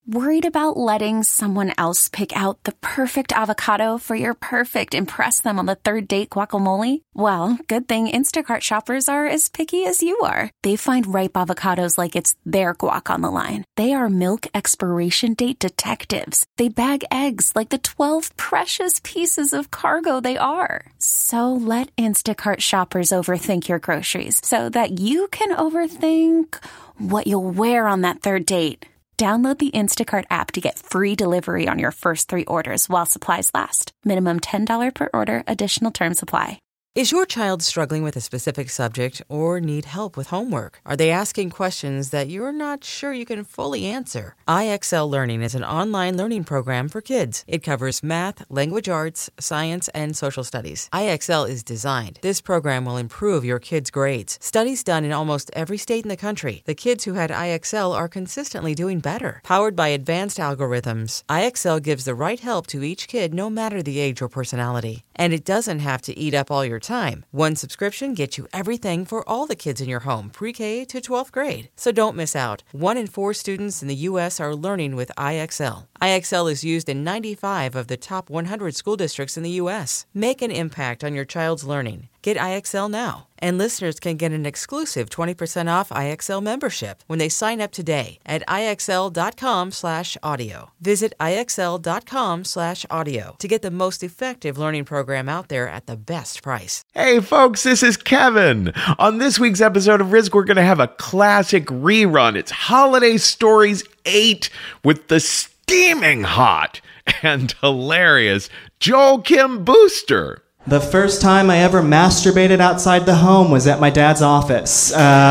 Worried about letting someone else pick out the perfect avocado for your perfect impress them on the third date guacamole? Well, good thing Instacart shoppers are as picky as you are. They find ripe avocados like it's their guac on the line. They are milk expiration date detectives. They bag eggs like the 12 precious pieces of cargo they are. So let Instacart shoppers overthink your groceries so that you can overthink what you'll wear on that third date. Download the Instacart app to get free delivery on your first 3 orders while supplies last. Minimum $10 per order. Additional terms apply. Is your child struggling with a specific subject or need help with homework? Are they asking questions that you're not sure you can fully answer? IXL Learning is an online learning program for kids. It covers math, language arts, science, and social studies. IXL is designed. This program will improve your kids' grades. Studies done in almost every state in the country. The kids who had IXL are consistently doing better. Powered by advanced algorithms, IXL gives the right help to each kid no matter the age or personality. And it doesn't have to eat up all your time. One subscription gets you everything for all the kids in your home, pre-K to 12th grade. So don't miss out. 1 in 4 students in the U.S. are learning with IXL. IXL is used in 95 of the top 100 school districts in the U.S. Make an impact on your child's learning. Get IXL now. And listeners can get an exclusive 20% off IXL membership when they sign up today at IXL.com/audio. Visit IXL.com/audio to get the most effective learning program out there at the best price. Hey folks, this is Kevin. On this week's episode of Risk, we're going to have a classic rerun. It's Holiday Stories 8 with the steaming hot and hilarious Joel Kim Booster. The first time I ever masturbated outside the home was at my dad's office.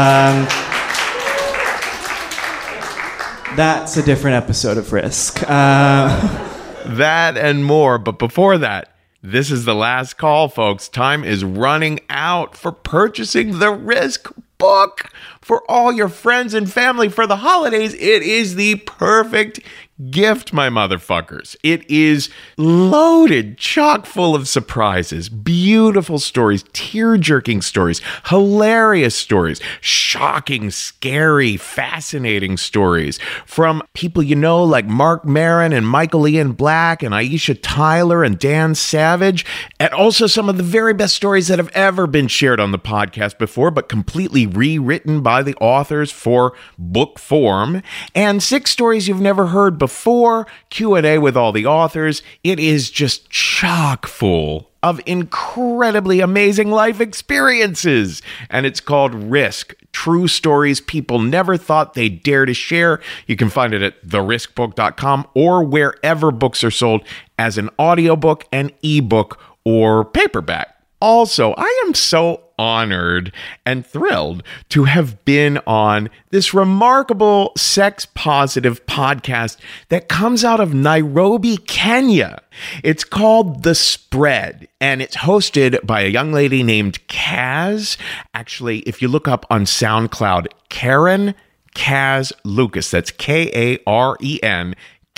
That's a different episode of Risk. That and more, but before that, this is the last call, folks. Time is running out for purchasing the Risk book for all your friends and family for the holidays. It is the perfect gift, my motherfuckers. It is loaded, chock full of surprises, beautiful stories, tear-jerking stories, hilarious stories, shocking, scary, fascinating stories from people you know like Mark Maron and Michael Ian Black and Aisha Tyler and Dan Savage, and also some of the very best stories that have ever been shared on the podcast before, but completely rewritten by the authors for book form, and 6 stories you've never heard before, Q&A with all the authors. It is just chock full of incredibly amazing life experiences. And it's called Risk, True Stories People Never Thought They'd Dare to Share. You can find it at theriskbook.com or wherever books are sold as an audiobook, an ebook, or paperback. Also, I am so honored and thrilled to have been on this remarkable sex-positive podcast that comes out of Nairobi, Kenya. It's called The Spread, and it's hosted by a young lady named Kaz. Actually, if you look up on SoundCloud, Karen Kaz Lucas, that's Karen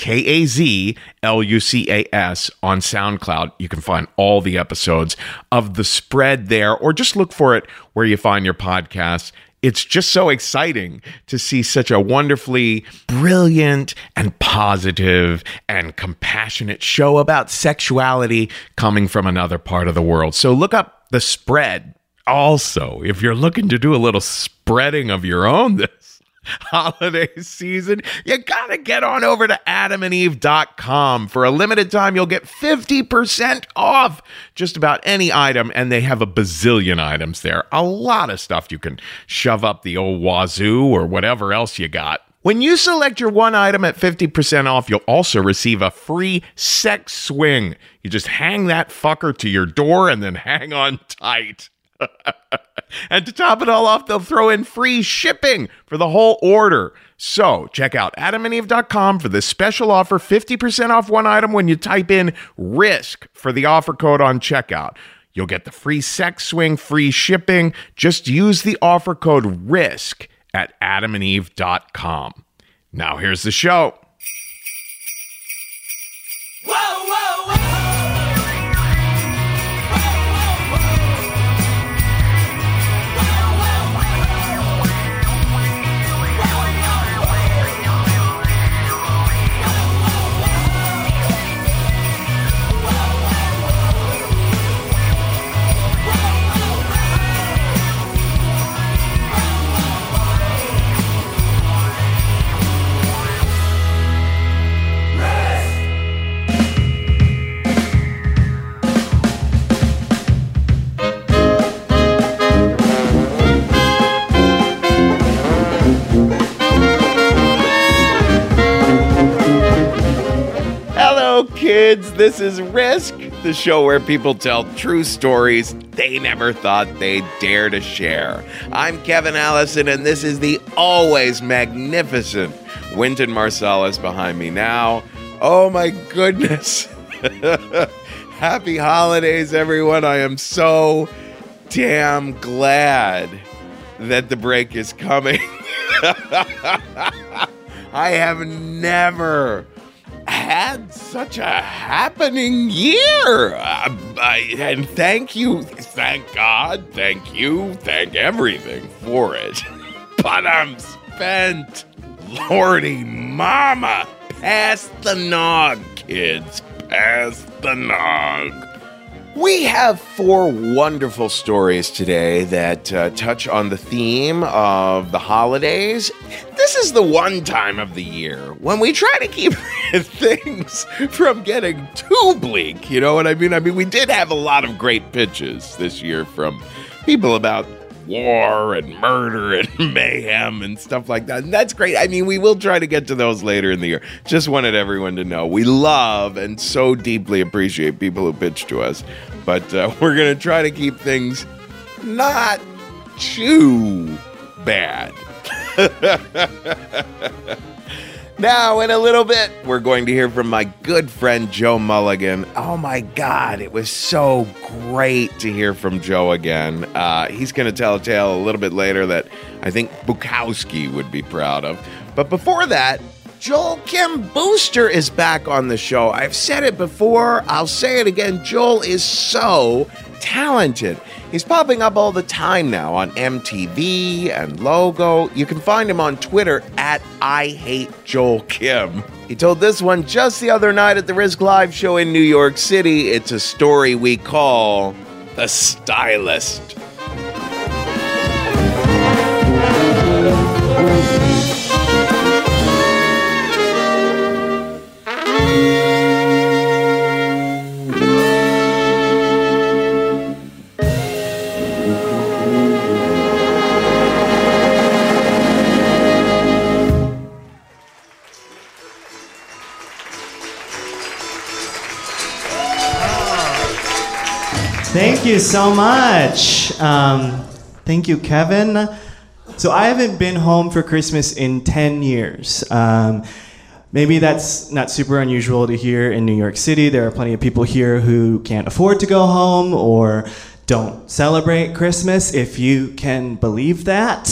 KAZLUCAS on SoundCloud. You can find all the episodes of The Spread there, or just look for it where you find your podcasts. It's just so exciting to see such a wonderfully brilliant and positive and compassionate show about sexuality coming from another part of the world. So look up The Spread. Also, if you're looking to do a little spreading of your own this holiday season, you gotta get on over to adamandeve.com. For a limited time, you'll get 50% off just about any item, and they have a bazillion items there. A lot of stuff you can shove up the old wazoo or whatever else you got. When you select your one item at 50% off, you'll also receive a free sex swing. You just hang that fucker to your door and then hang on tight. And to top it all off, they'll throw in free shipping for the whole order. So check out adamandeve.com for this special offer, 50% off one item when you type in RISK for the offer code on checkout. You'll get the free sex swing, free shipping. Just use the offer code RISK at adamandeve.com. Now here's the show. kids. This is Risk, the show where people tell true stories they never thought they'd dare to share. I'm Kevin Allison, and this is the always magnificent Wynton Marsalis behind me now. Oh my goodness. Happy holidays, everyone. I am so damn glad that the break is coming. I have never had such a happening year. And thank you, thank God, thank you, thank everything for it. But I'm spent. Lordy mama. Pass the nog, kids. Pass the nog. We have 4 wonderful stories today that touch on the theme of the holidays. This is the one time of the year when we try to keep things from getting too bleak. You know what I mean? I mean, we did have a lot of great pitches this year from people about war and murder and mayhem and stuff like that. And that's great. I mean, we will try to get to those later in the year. Just wanted everyone to know we love and so deeply appreciate people who pitch to us. But we're going to try to keep things not too bad. Now, in a little bit, we're going to hear from my good friend Joe Mulligan. Oh my God, it was so great to hear from Joe again. He's going to tell a tale a little bit later that I think Bukowski would be proud of. But before that, Joel Kim Booster is back on the show. I've said it before, I'll say it again. Joel is so talented. He's popping up all the time now on MTV and Logo. You can find him on Twitter at IHateJoelKim. He told this one just the other night at the Risk Live show in New York City. It's a story we call The Stylist. Thank you so much. Thank you, Kevin. So I haven't been home for Christmas in 10 years. Maybe that's not super unusual to hear in New York City. There are plenty of people here who can't afford to go home or don't celebrate Christmas, if you can believe that.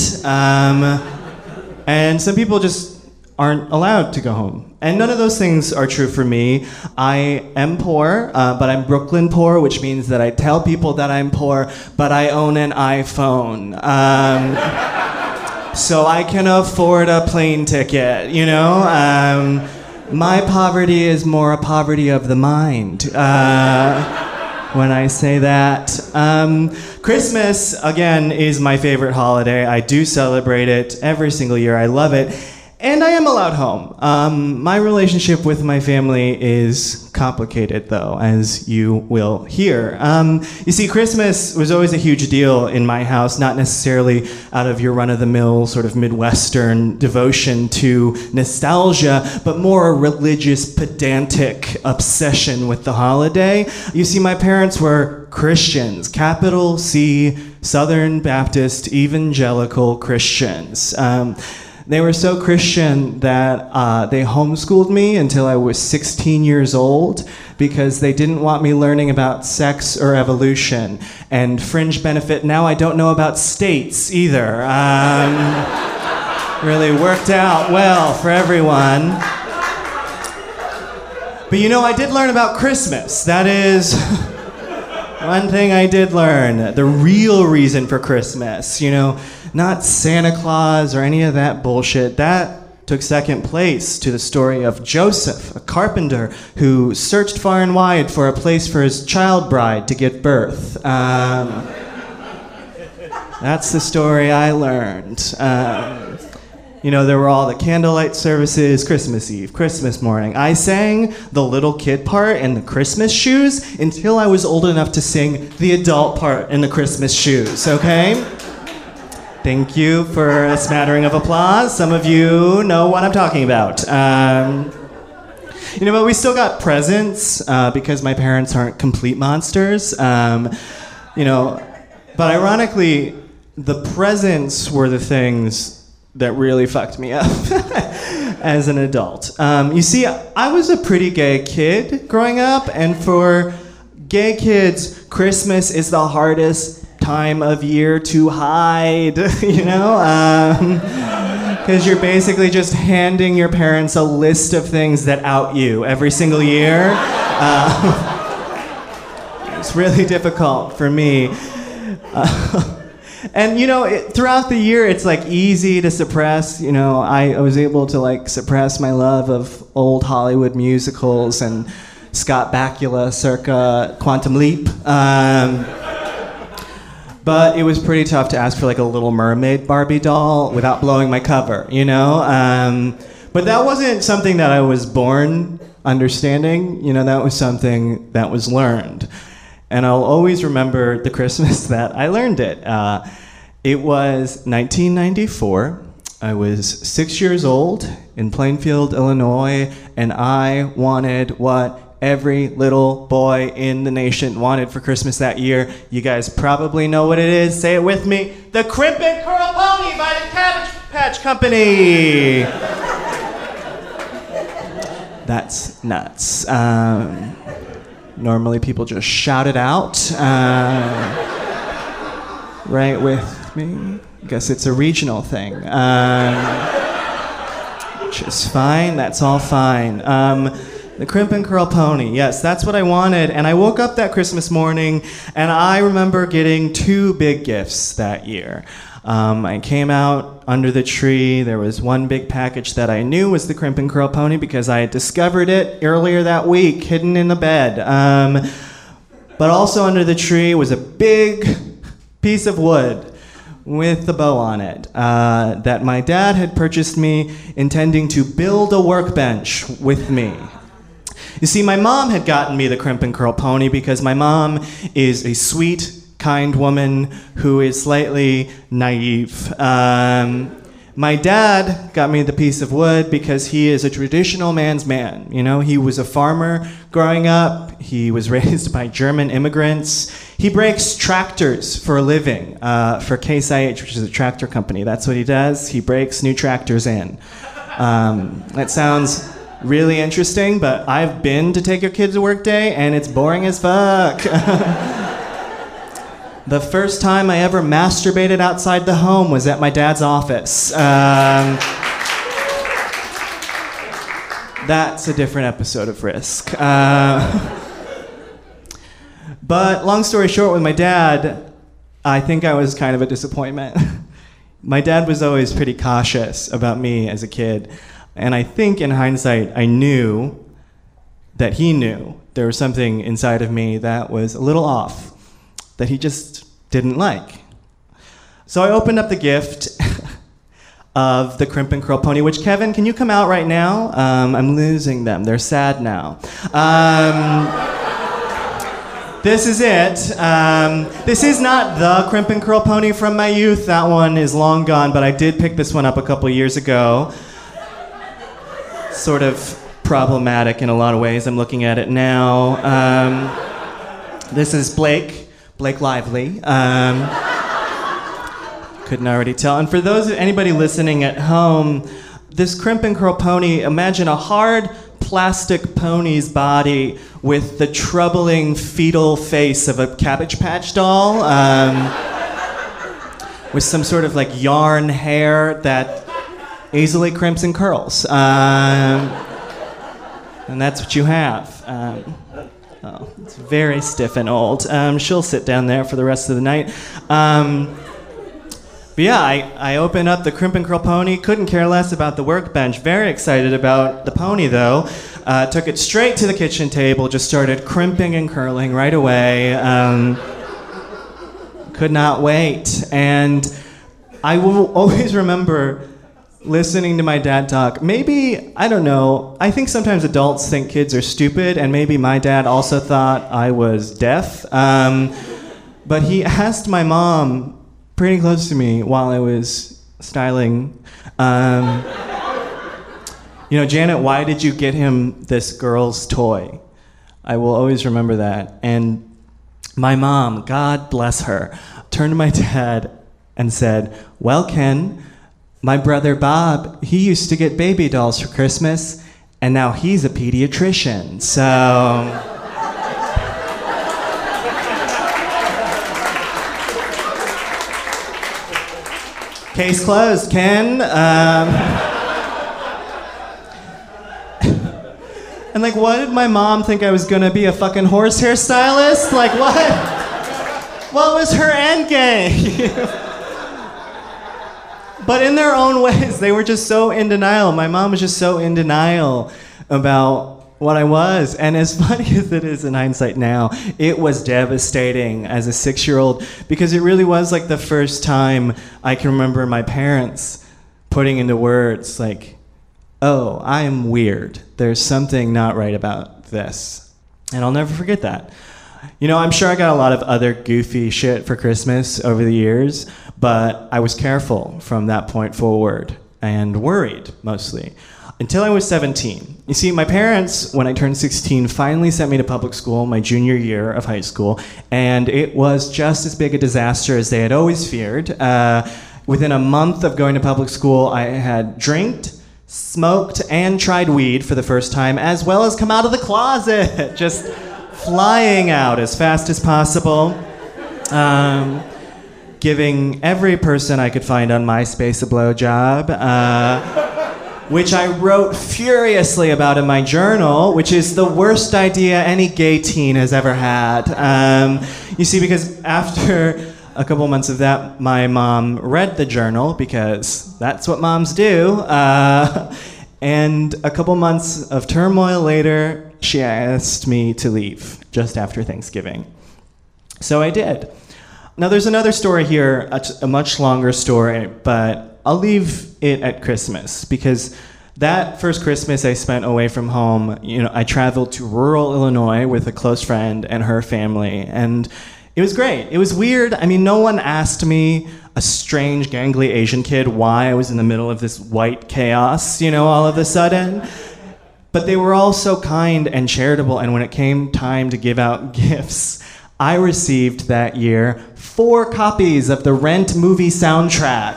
And some people just aren't allowed to go home. And none of those things are true for me. I am poor, but I'm Brooklyn poor, which means that I tell people that I'm poor, but I own an iPhone. So I can afford a plane ticket, you know? My poverty is more a poverty of the mind. When I say that. Christmas, again, is my favorite holiday. I do celebrate it every single year. I love it. And I am allowed home. My relationship with my family is complicated, though, as you will hear. You see, Christmas was always a huge deal in my house, not necessarily out of your run-of-the-mill sort of Midwestern devotion to nostalgia, but more a religious, pedantic obsession with the holiday. You see, my parents were Christians, capital C, Southern Baptist, evangelical Christians. They were so Christian that they homeschooled me until I was 16 years old because they didn't want me learning about sex or evolution. And fringe benefit, now I don't know about states either. Really worked out well for everyone. But you know, I did learn about Christmas. That is one thing I did learn. The real reason for Christmas, you know. Not Santa Claus or any of that bullshit. That took second place to the story of Joseph, a carpenter who searched far and wide for a place for his child bride to give birth. That's the story I learned. You know, there were all the candlelight services, Christmas Eve, Christmas morning. I sang the little kid part in the Christmas shoes until I was old enough to sing the adult part in the Christmas shoes, okay? Thank you for a smattering of applause. Some of you know what I'm talking about. But we still got presents because my parents aren't complete monsters. But ironically, the presents were the things that really fucked me up as an adult. You see, I was a pretty gay kid growing up, and for gay kids, Christmas is the hardest time of year to hide, because you're basically just handing your parents a list of things that out you every single year. It's really difficult for me. And throughout the year, it's like easy to suppress. I was able to like suppress my love of old Hollywood musicals and Scott Bakula circa Quantum Leap. But it was pretty tough to ask for like a Little Mermaid Barbie doll without blowing my cover, But that wasn't something that I was born understanding. That was something that was learned. And I'll always remember the Christmas that I learned it. It was 1994. I was 6 years old in Plainfield, Illinois, and I wanted what every little boy in the nation wanted for Christmas that year. You guys probably know what it is. Say it with me. The Crimp and Curl Pony by the Cabbage Patch Company. That's nuts. Normally people just shout it out. Right with me? I guess it's a regional thing. Which is fine. That's all fine. The Crimp and Curl Pony. Yes, that's what I wanted. And I woke up that Christmas morning, and I remember getting 2 big gifts that year. I came out under the tree. There was one big package that I knew was the Crimp and Curl Pony because I had discovered it earlier that week, hidden in the bed. But also under the tree was a big piece of wood with a bow on it that my dad had purchased me, intending to build a workbench with me. You see, my mom had gotten me the Crimp and Curl Pony because my mom is a sweet, kind woman who is slightly naive. My dad got me the piece of wood because he is a traditional man's man. He was a farmer growing up. He was raised by German immigrants. He breaks tractors for a living for Case IH, which is a tractor company. That's what he does. He breaks new tractors in. That sounds really interesting, but I've been to take your kids to work day, and it's boring as fuck. The first time I ever masturbated outside the home was at my dad's office. That's a different episode of Risk. But long story short, with my dad, I think I was kind of a disappointment. My dad was always pretty cautious about me as a kid. And I think in hindsight, I knew that he knew there was something inside of me that was a little off, that he just didn't like. So I opened up the gift of the Crimp and Curl Pony, which, Kevin, can you come out right now? I'm losing them. They're sad now. This is it. This is not the Crimp and Curl Pony from my youth. That one is long gone, but I did pick this one up a couple years ago. Sort of problematic in a lot of ways. I'm looking at it now. This is Blake Lively. Couldn't already tell. And for anybody listening at home, this Crimp and Curl Pony, imagine a hard plastic pony's body with the troubling fetal face of a Cabbage Patch doll, with some sort of like yarn hair that easily crimps and curls. And that's what you have. It's very stiff and old. She'll sit down there for the rest of the night. But yeah, I opened up the Crimp and Curl Pony, couldn't care less about the workbench, very excited about the pony though. Took it straight to the kitchen table, just started crimping and curling right away. Could not wait. And I will always remember listening to my dad talk. Maybe, I don't know, I think sometimes adults think kids are stupid, and maybe my dad also thought I was deaf. But he asked my mom, pretty close to me while I was styling, Janet, why did you get him this girl's toy? I will always remember that. And my mom, God bless her, turned to my dad and said, well, Ken, my brother Bob, he used to get baby dolls for Christmas, and now he's a pediatrician. So... Case closed, Ken. And like, what did my mom think I was gonna be, a fucking horse hairstylist? Like, what? What was her end game? But in their own ways, they were just so in denial. My mom was just so in denial about what I was. And as funny as it is in hindsight now, it was devastating as a 6-year-old, because it really was like the first time I can remember my parents putting into words like, oh, I am weird. There's something not right about this. And I'll never forget that. I'm sure I got a lot of other goofy shit for Christmas over the years, but I was careful from that point forward and worried mostly. Until I was 17. You see, my parents, when I turned 16, finally sent me to public school my junior year of high school, and it was just as big a disaster as they had always feared. Within a month of going to public school, I had drank, smoked, and tried weed for the first time, as well as come out of the closet, just flying out as fast as possible. Giving every person I could find on MySpace a blowjob. Which I wrote furiously about in my journal, which is the worst idea any gay teen has ever had. You see, because after a couple months of that, my mom read the journal, because that's what moms do. And a couple months of turmoil later, she asked me to leave just after Thanksgiving. So I did. Now, there's another story here, a much longer story, but I'll leave it at Christmas, because that first Christmas I spent away from home, I traveled to rural Illinois with a close friend and her family, and it was great. It was weird. I mean, no one asked me, a strange, gangly Asian kid, why I was in the middle of this white chaos, all of a sudden. But they were all so kind and charitable, and when it came time to give out gifts, I received that year 4 copies of the Rent movie soundtrack.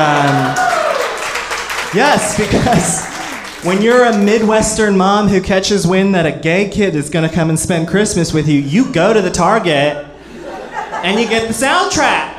Yes, because when you're a Midwestern mom who catches wind that a gay kid is going to come and spend Christmas with you, you go to the Target and you get the soundtrack.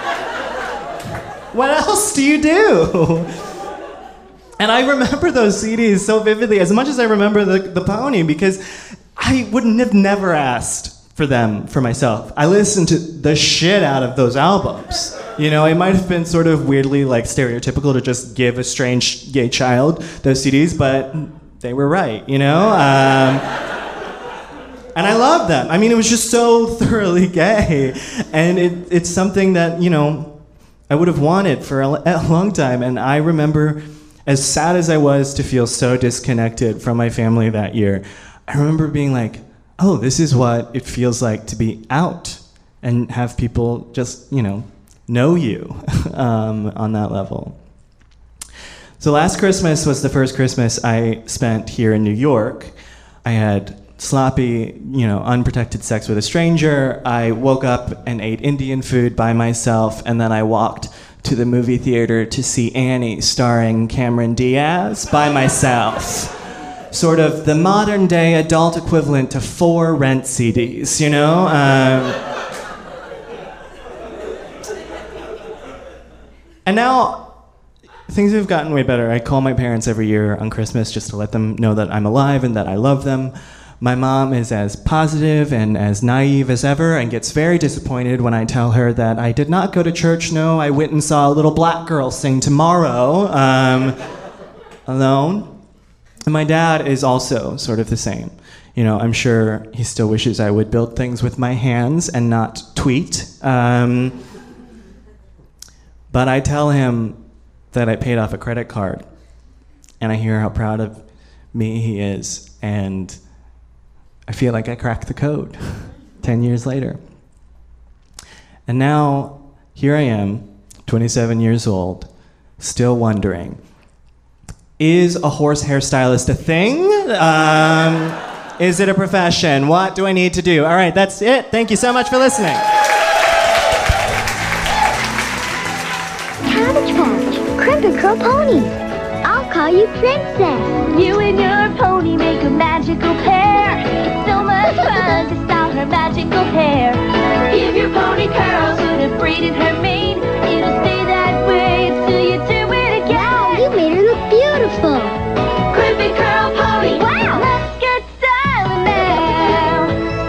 What else do you do? And I remember those CDs so vividly, as much as I remember the Pony, because I wouldn't have never asked for them for myself. I listened to the shit out of those albums. It might have been sort of weirdly like stereotypical to just give a strange gay child those CDs, but they were right, And I loved them. I mean, it was just so thoroughly gay, and it's something that I would have wanted for a long time. And I remember, as sad as I was to feel so disconnected from my family that year, I remember being like, oh, this is what it feels like to be out and have people just, know you on that level. So last Christmas was the first Christmas I spent here in New York. I had sloppy, unprotected sex with a stranger. I woke up and ate Indian food by myself, and then I walked to the movie theater to see Annie starring Cameron Diaz by myself. Sort of the modern day adult equivalent to 4 Rent CDs, And now things have gotten way better. I call my parents every year on Christmas just to let them know that I'm alive and that I love them. My mom is as positive and as naive as ever and gets very disappointed when I tell her that I did not go to church. No, I went and saw a little black girl sing Tomorrow alone. And my dad is also sort of the same. I'm sure he still wishes I would build things with my hands and not tweet. But I tell him that I paid off a credit card, and I hear how proud of me he is, and I feel like I cracked the code 10 years later. And now, here I am, 27 years old, still wondering, Is a horse hairstylist a thing? Is it a profession? What do I need to do? All right, that's it. Thank you so much for listening. Cabbage Patch, Crimpet Curl ponies. I'll call you Princess. You and your pony make a magical pair. It's so much fun to style her magical hair. Give your pony curls, put a braid in her mane. It'll stay that way until you do it again. Wow, you made her look beautiful. Crimpet Curl pony. Wow, let's get styling now.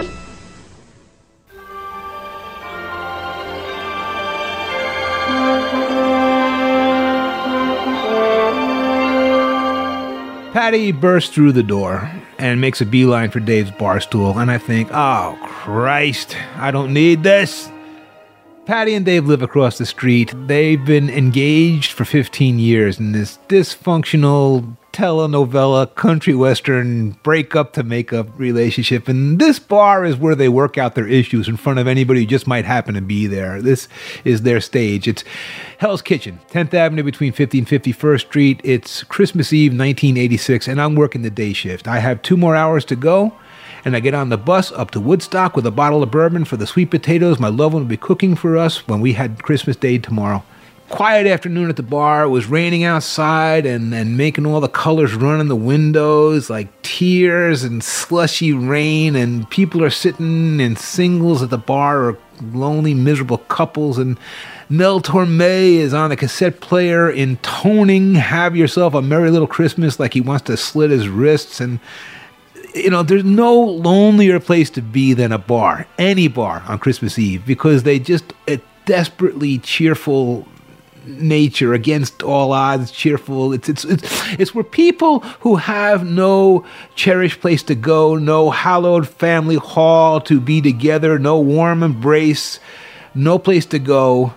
Patty bursts through the door and makes a beeline for Dave's bar stool, and I think, oh, Christ, I don't need this. Patty and Dave live across the street. They've been engaged for 15 years in this dysfunctional telenovela, country western, breakup to makeup relationship. And this bar is where they work out their issues in front of anybody who just might happen to be there. This is their stage. It's Hell's Kitchen, 10th Avenue between 50 and 51st Street. It's Christmas Eve, 1986, and I'm working the day shift. I have 2 more hours to go, and I get on the bus up to Woodstock with a bottle of bourbon for the sweet potatoes my loved one will be cooking for us when we had Christmas Day tomorrow. Quiet afternoon at the bar. It was raining outside and making all the colors run in the windows like tears and slushy rain, and people are sitting in singles at the bar or lonely, miserable couples, and Mel Torme is on the cassette player intoning Have Yourself a Merry Little Christmas like he wants to slit his wrists. And you know, there's no lonelier place to be than a bar, any bar on Christmas Eve, because they just a desperately cheerful nature against all odds, cheerful. It's where people who have no cherished place to go, no hallowed family hall to be together, no warm embrace, no place to go.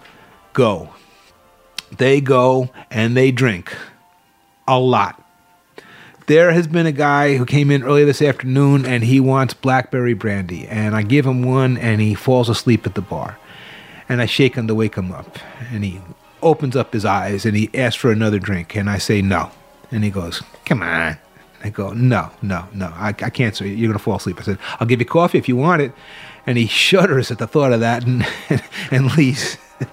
They go and they drink a lot. There has been a guy who came in earlier this afternoon and he wants blackberry brandy, and I give him one and he falls asleep at the bar, and I shake him to wake him up, and he opens up his eyes and he asks for another drink, and I say no, and he goes, come on. I go, no, I can't, sir. You're gonna fall asleep. I said, I'll give you coffee if you want it. And he shudders at the thought of that and leaves.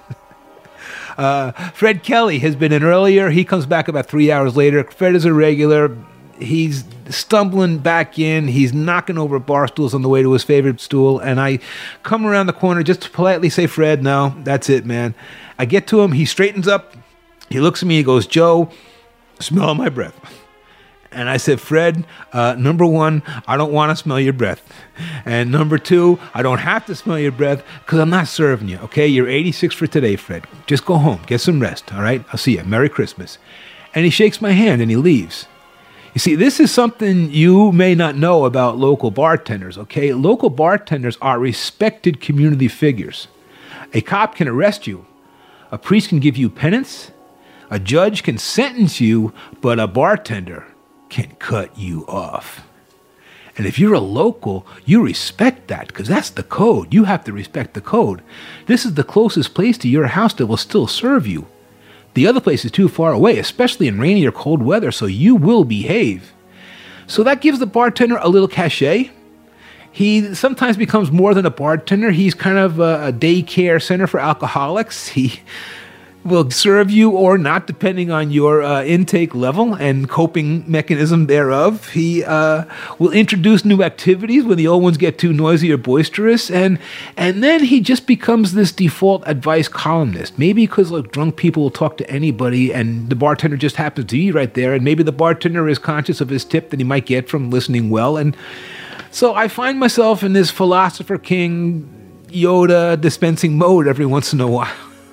Fred Kelly has been in earlier. He comes back about 3 hours later. Fred is a regular. He's stumbling back in. He's knocking over bar stools on the way to his favorite stool. And I come around the corner just to politely say, Fred, no, that's it, man. I get to him. He straightens up. He looks at me. He goes, Joe, smell my breath. And I said, Fred, number one, I don't want to smell your breath. And number two, I don't have to smell your breath because I'm not serving you, okay? You're 86 for today, Fred. Just go home. Get some rest, all right? I'll see you. Merry Christmas. And he shakes my hand and he leaves. You see, this is something you may not know about local bartenders, okay? Local bartenders are respected community figures. A cop can arrest you. A priest can give you penance. A judge can sentence you, but a bartender can cut you off. And if you're a local, you respect that because that's the code. You have to respect the code. This is the closest place to your house that will still serve you. The other place is too far away, especially in rainy or cold weather, so you will behave. So that gives the bartender a little cachet. He sometimes becomes more than a bartender. He's kind of a daycare center for alcoholics. He will serve you or not, depending on your intake level and coping mechanism thereof. He will introduce new activities when the old ones get too noisy or boisterous, and then he just becomes this default advice columnist. Maybe because drunk people will talk to anybody, and the bartender just happens to be right there, and maybe the bartender is conscious of his tip that he might get from listening well, and so I find myself in this philosopher king Yoda dispensing mode every once in a while.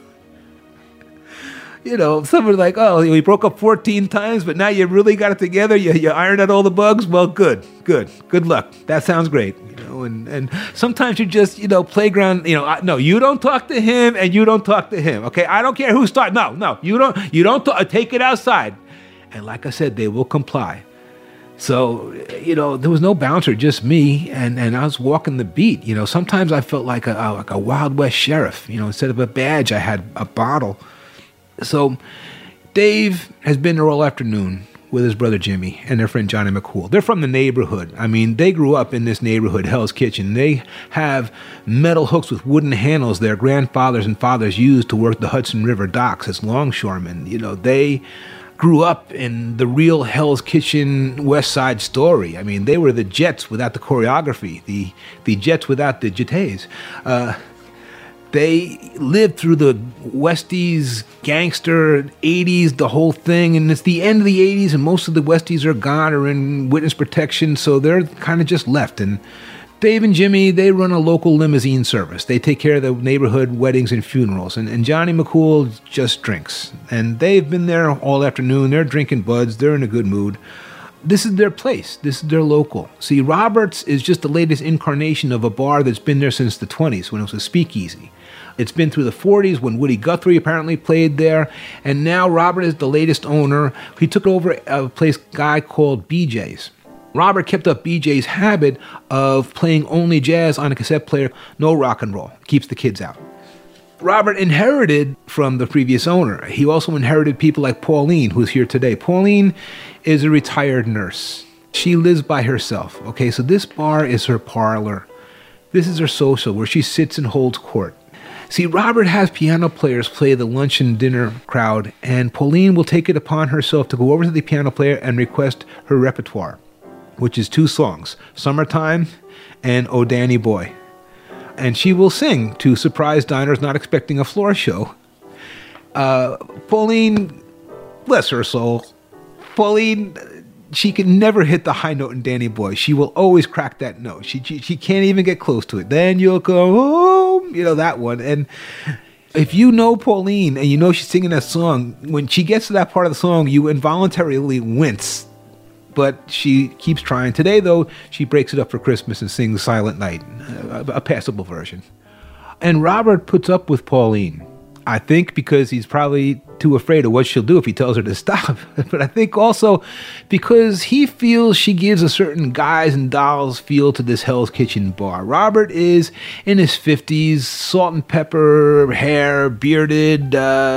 You know, somebody like, oh, we broke up 14 times, but now you really got it together. You ironed out all the bugs. Well, good luck. That sounds great. You know, and sometimes you just, playground. No, you don't talk to him, and you don't talk to him. Okay, I don't care who's talking. No, you don't talk. Take it outside. And like I said, they will comply. So, there was no bouncer, just me, and I was walking the beat. Sometimes I felt like a Wild West sheriff. Instead of a badge, I had a bottle. So Dave has been there all afternoon with his brother Jimmy and their friend Johnny McCool. They're from the neighborhood. I mean, they grew up in this neighborhood, Hell's Kitchen. They have metal hooks with wooden handles their grandfathers and fathers used to work the Hudson River docks as longshoremen. You know, they grew up in the real Hell's Kitchen West Side story. I mean, they were the Jets without the choreography, the Jets without the jetés. They lived through the Westies, gangster, 80s, the whole thing, and it's the end of the 80s, and most of the Westies are gone or in witness protection, so they're kind of just left. And Dave and Jimmy, they run a local limousine service. They take care of the neighborhood weddings and funerals, and Johnny McCool just drinks. And they've been there all afternoon. They're drinking buds. They're in a good mood. This is their place. This is their local. See, Robert's is just the latest incarnation of a bar that's been there since the 20s when it was a speakeasy. It's been through the 40s when Woody Guthrie apparently played there, and now Robert is the latest owner. He took over a guy called BJ's. Robert kept up BJ's habit of playing only jazz on a cassette player, no rock and roll. Keeps the kids out. Robert inherited from the previous owner. He also inherited people like Pauline, who's here today. Pauline is a retired nurse. She lives by herself. Okay, so this bar is her parlor. This is her social, where she sits and holds court. See, Robert has piano players play the lunch and dinner crowd, and Pauline will take it upon herself to go over to the piano player and request her repertoire, which is 2 songs, Summertime and Oh Danny Boy. And she will sing to surprise diners not expecting a floor show. Pauline, bless her soul, Pauline, she can never hit the high note in Danny Boy. She will always crack that note. She can't even get close to it. Then you'll go home, you know, that one. And if you know Pauline and you know she's singing that song, when she gets to that part of the song, you involuntarily wince. But she keeps trying. Today, though, she breaks it up for Christmas and sings Silent Night, a passable version. And Robert puts up with Pauline, I think because he's probably too afraid of what she'll do if he tells her to stop. But I think also because he feels she gives a certain guys and dolls feel to this Hell's Kitchen bar. Robert is in his 50s, salt and pepper hair, bearded,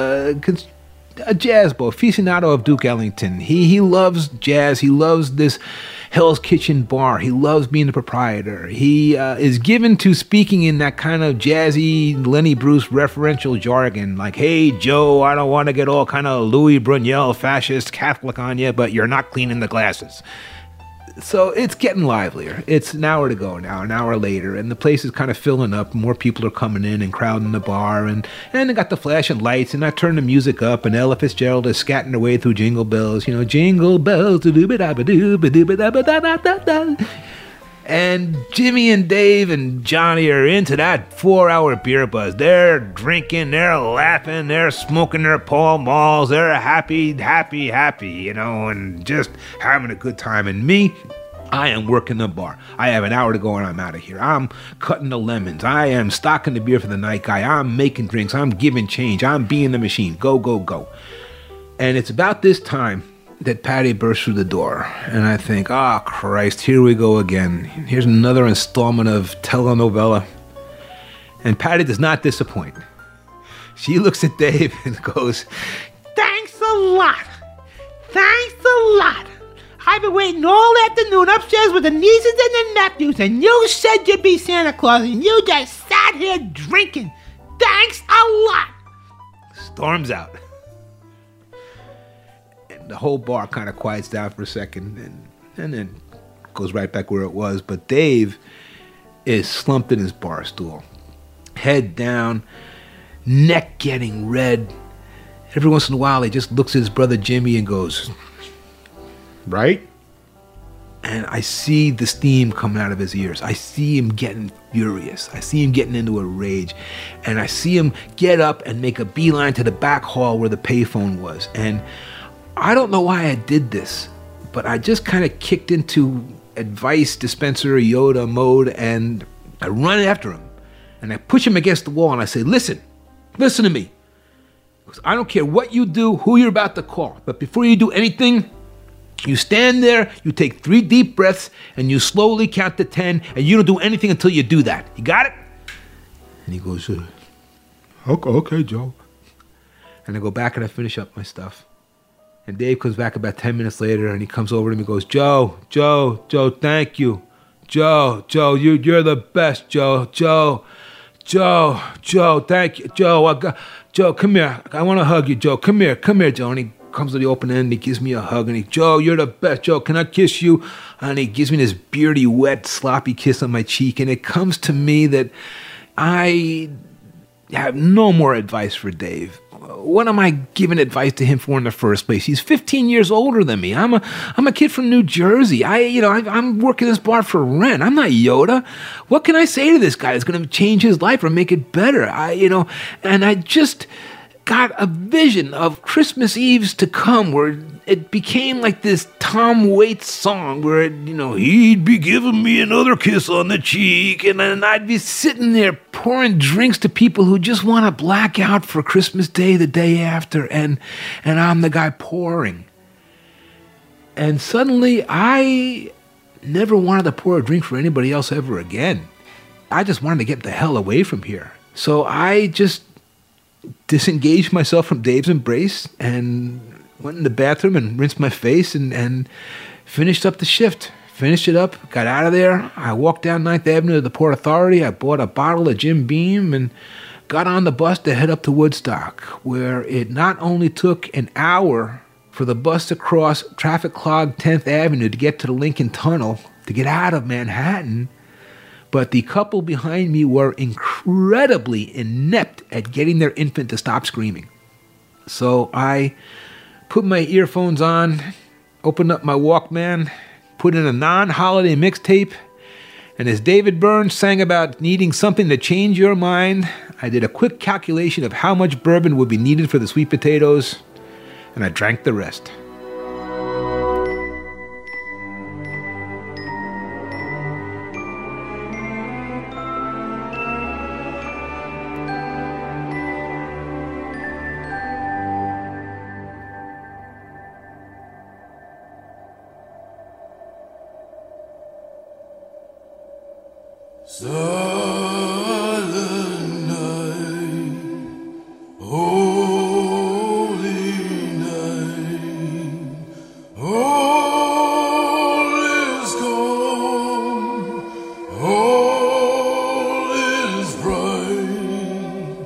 a jazz boy, aficionado of Duke Ellington. He loves jazz. He loves this Hell's Kitchen bar. He loves being the proprietor. He is given to speaking in that kind of jazzy Lenny Bruce referential jargon, like, hey, Joe, I don't want to get all kind of Louis Brunel fascist Catholic on you, but you're not cleaning the glasses. So it's getting livelier. It's an hour to go now, an hour later, and the place is kind of filling up. More people are coming in and crowding the bar, and they got the flashing lights, and I turn the music up, and Ella Fitzgerald is scatting her way through Jingle Bells, you know, Jingle Bells, da-doo-ba-da-ba-doo-ba-doo-ba-da-ba-da-da. And Jimmy and Dave and Johnny are into that 4-hour beer buzz. They're drinking, they're laughing, they're smoking their Pall Malls, they're happy, you know, and just having a good time. And me, I am working the bar. I have an hour to go and I'm out of here. I'm cutting the lemons. I am stocking the beer for the night guy. I'm making drinks. I'm giving change. I'm being the machine. Go, go, go. And it's about this time that Patty bursts through the door, and I think, oh, Christ, here we go again. Here's another installment of telenovela. And Patty does not disappoint. She looks at Dave and goes, thanks a lot. Thanks a lot. I've been waiting all afternoon upstairs with the nieces and the nephews, and you said you'd be Santa Claus, and you just sat here drinking. Thanks a lot. Storms out. The whole bar kind of quiets down for a second and then goes right back where it was. But Dave is slumped in his bar stool, head down, neck getting red. Every once in a while, he just looks at his brother Jimmy and goes, right? And I see the steam coming out of his ears. I see him getting furious. I see him getting into a rage. And I see him get up and make a beeline to the back hall where the payphone was. And I don't know why I did this, but I just kind of kicked into advice dispenser Yoda mode, and I run after him, and I push him against the wall, and I say, listen to me. Because I don't care what you do, who you're about to call, but before you do anything, you stand there, you take 3 deep breaths, and you slowly count to 10, and you don't do anything until you do that. You got it? And he goes, okay, Joe. And I go back and I finish up my stuff. And Dave comes back about 10 minutes later, and he comes over to me and goes, Joe, thank you. Joe, you're the best, Joe, thank you. Joe, come here. I want to hug you, Joe. Come here, Joe. And he comes to the open end, and he gives me a hug, and Joe, you're the best. Joe, can I kiss you? And he gives me this beardy, wet, sloppy kiss on my cheek, and it comes to me that I have no more advice for Dave. What am I giving advice to him for in the first place? He's 15 years older than me. I'm a kid from New Jersey. I'm working this bar for rent. I'm not Yoda. What can I say to this guy that's going to change his life or make it better? And I just got a vision of Christmas Eves to come where it became like this Tom Waits song where, he'd be giving me another kiss on the cheek, and then I'd be sitting there pouring drinks to people who just want to black out for Christmas Day the day after, and I'm the guy pouring. And suddenly I never wanted to pour a drink for anybody else ever again. I just wanted to get the hell away from here. So I just disengaged myself from Dave's embrace and went in the bathroom and rinsed my face and finished up the shift. Finished it up, got out of there. I walked down 9th Avenue to the Port Authority. I bought a bottle of Jim Beam and got on the bus to head up to Woodstock, where it not only took an hour for the bus to cross traffic-clogged 10th Avenue to get to the Lincoln Tunnel, to get out of Manhattan, but the couple behind me were incredibly inept at getting their infant to stop screaming. So I put my earphones on, opened up my Walkman, put in a non-holiday mixtape, and as David Byrne sang about needing something to change your mind, I did a quick calculation of how much bourbon would be needed for the sweet potatoes, and I drank the rest. Silent night, holy night, all is calm, all is bright,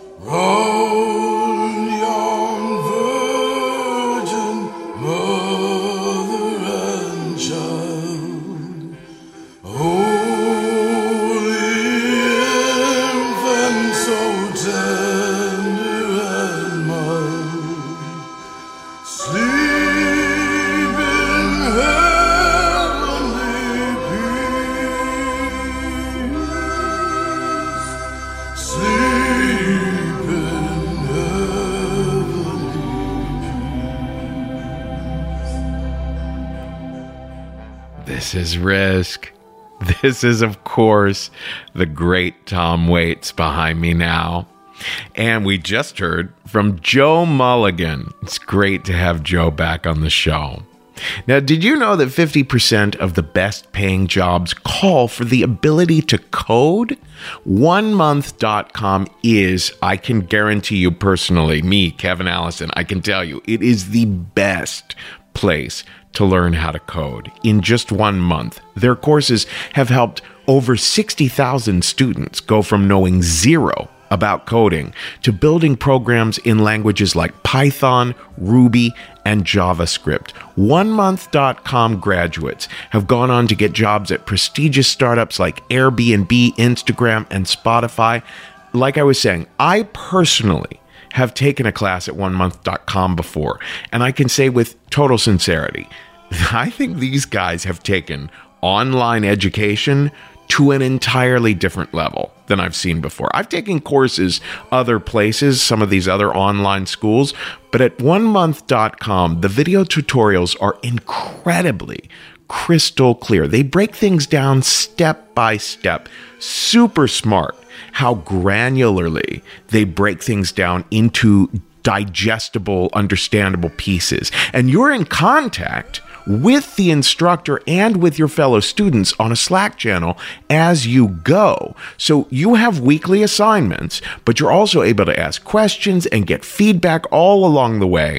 round yon virgin mother and child. So tender and mild, sleep in heavenly peace, sleep in heavenly peace. This is Risk. This is, of course, the great Tom Waits behind me now. And we just heard from Joe Mulligan. It's great to have Joe back on the show. Now, did you know that 50% of the best paying jobs call for the ability to code? OneMonth.com is, I can guarantee you personally, me, Kevin Allison, I can tell you, it is the best place to learn how to code. In just 1 month, their courses have helped over 60,000 students go from knowing zero about coding to building programs in languages like Python, Ruby, and JavaScript. OneMonth.com graduates have gone on to get jobs at prestigious startups like Airbnb, Instagram, and Spotify. Like I was saying, I personally have taken a class at OneMonth.com before, and I can say with total sincerity, I think these guys have taken online education to an entirely different level than I've seen before. I've taken courses other places, some of these other online schools, but at OneMonth.com, the video tutorials are incredibly crystal clear. They break things down step by step, super smart. How granularly they break things down into digestible, understandable pieces. And you're in contact with the instructor and with your fellow students on a Slack channel as you go. So you have weekly assignments, but you're also able to ask questions and get feedback all along the way.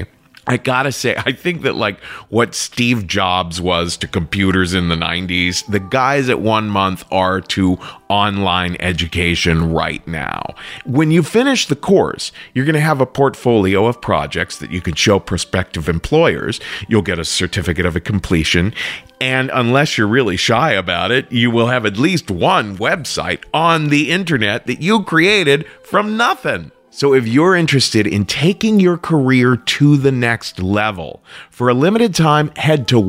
I gotta say, I think that like what Steve Jobs was to computers in the 90s, the guys at 1 Month are to online education right now. When you finish the course, you're going to have a portfolio of projects that you can show prospective employers. You'll get a certificate of completion. And unless you're really shy about it, you will have at least one website on the internet that you created from nothing. So if you're interested in taking your career to the next level, for a limited time, head to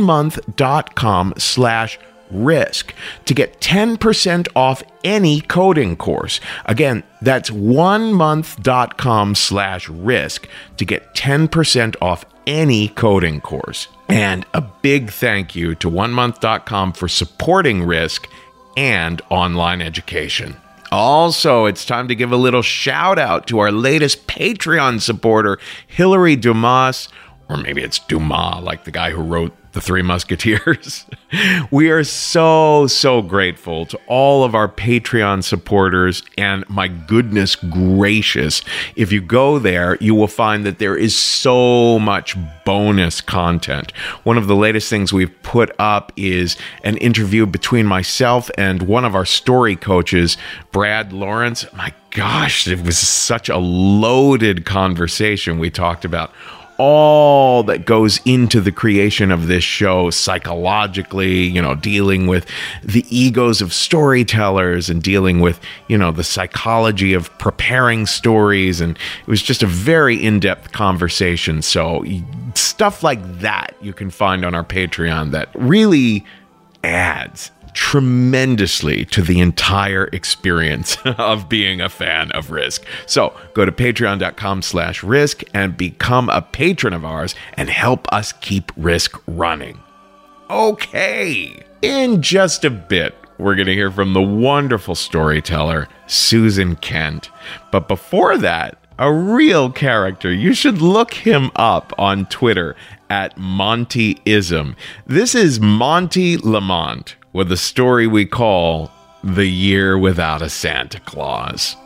onemonth.com/risk to get 10% off any coding course. Again, that's onemonth.com/risk to get 10% off any coding course. And a big thank you to onemonth.com for supporting Risk and online education. Also, it's time to give a little shout out to our latest Patreon supporter, Hilary Dumas, or maybe it's Dumas, like the guy who wrote The Three Musketeers. We are so grateful to all of our Patreon supporters, and my goodness gracious, if you go there, you will find that there is so much bonus content. One of the latest things we've put up is an interview between myself and one of our story coaches, Brad Lawrence. My gosh, it was such a loaded conversation. We talked about all that goes into the creation of this show psychologically, dealing with the egos of storytellers and dealing with, the psychology of preparing stories. And it was just a very in-depth conversation. So stuff like that you can find on our Patreon that really adds tremendously to the entire experience of being a fan of Risk. So go to patreon.com/risk and become a patron of ours and help us keep Risk running. Okay, in just a bit, we're going to hear from the wonderful storyteller, Susan Kent. But before that, a real character. You should look him up on Twitter at Montyism. This is Monty Lamont with a story we call The Year Without a Santa Claus.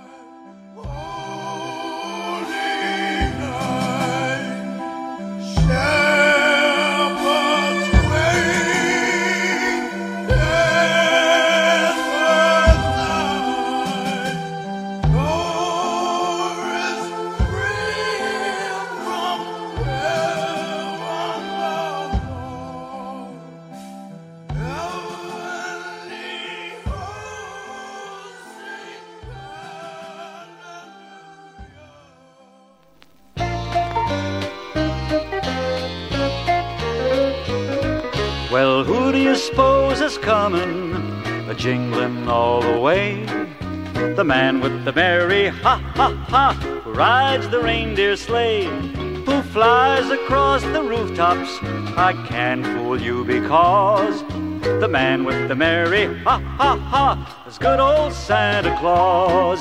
Well, who do you suppose is coming, a-jingling all the way? The man with the merry ha-ha-ha, who rides the reindeer sleigh, who flies across the rooftops. I can't fool you because the man with the merry ha-ha-ha is good old Santa Claus.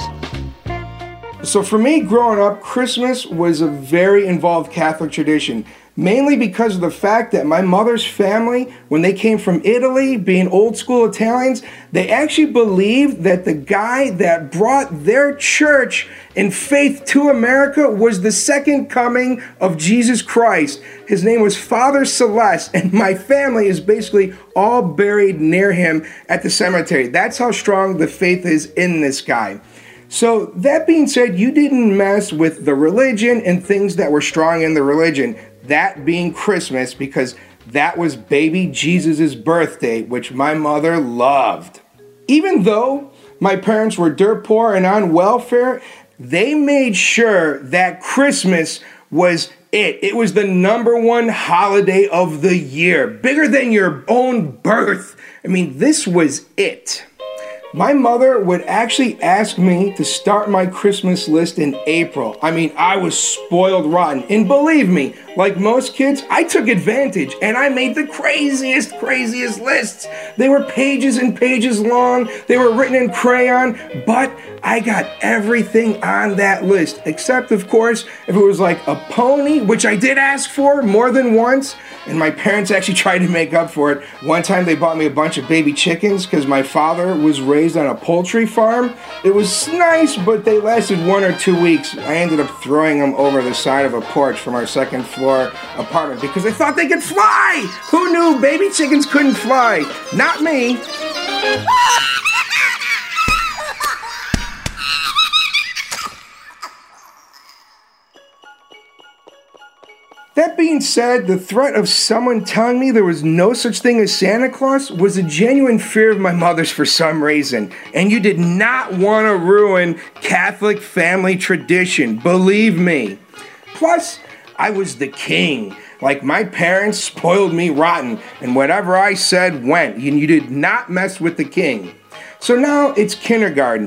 So for me, growing up, Christmas was a very involved Catholic tradition. Mainly because of the fact that my mother's family, when they came from Italy, being old school Italians, they actually believed that the guy that brought their church and faith to America was the second coming of Jesus Christ. His name was Father Celeste, and my family is basically all buried near him at the cemetery. That's how strong the faith is in this guy. So that being said, you didn't mess with the religion and things that were strong in the religion. That being Christmas, because that was baby Jesus' birthday, which my mother loved. Even though my parents were dirt poor and on welfare, they made sure that Christmas was it. It was the #1 holiday of the year, bigger than your own birth. I mean, this was it. My mother would actually ask me to start my Christmas list in April. I mean, I was spoiled rotten. And believe me, Like most kids, I took advantage and I made the craziest lists. They were pages and pages long. They were written in crayon, but I got everything on that list, except of course, if it was like a pony, which I did ask for more than once, and my parents actually tried to make up for it. One time they bought me a bunch of baby chickens because my father was raised on a poultry farm. It was nice, but they lasted 1 or 2 weeks. I ended up throwing them over the side of a porch from our second floor apartment because I thought they could fly. Who knew baby chickens couldn't fly? Not me. That being said, the threat of someone telling me there was no such thing as Santa Claus was a genuine fear of my mother's for some reason. And you did not want to ruin Catholic family tradition, believe me. Plus, I was the king. Like, my parents spoiled me rotten, and whatever I said went. And you did not mess with the king. So now it's kindergarten,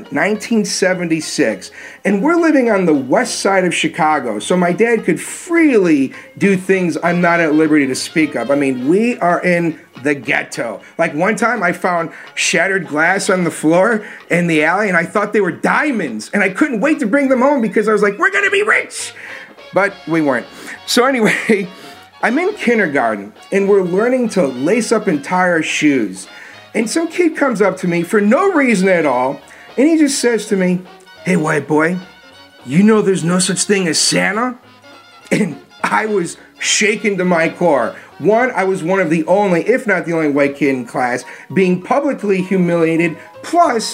1976, and we're living on the west side of Chicago, so my dad could freely do things I'm not at liberty to speak of. I mean, we are in the ghetto. Like one time I found shattered glass on the floor in the alley, and I thought they were diamonds, and I couldn't wait to bring them home because I was like, we're gonna be rich! But we weren't. So anyway, I'm in kindergarten, and we're learning to lace up entire shoes. And some kid comes up to me for no reason at all, and he just says to me, "Hey, white boy, you know there's no such thing as Santa?" And I was shaken to my core. One, I was one of the only, if not the only white kid in class, being publicly humiliated, plus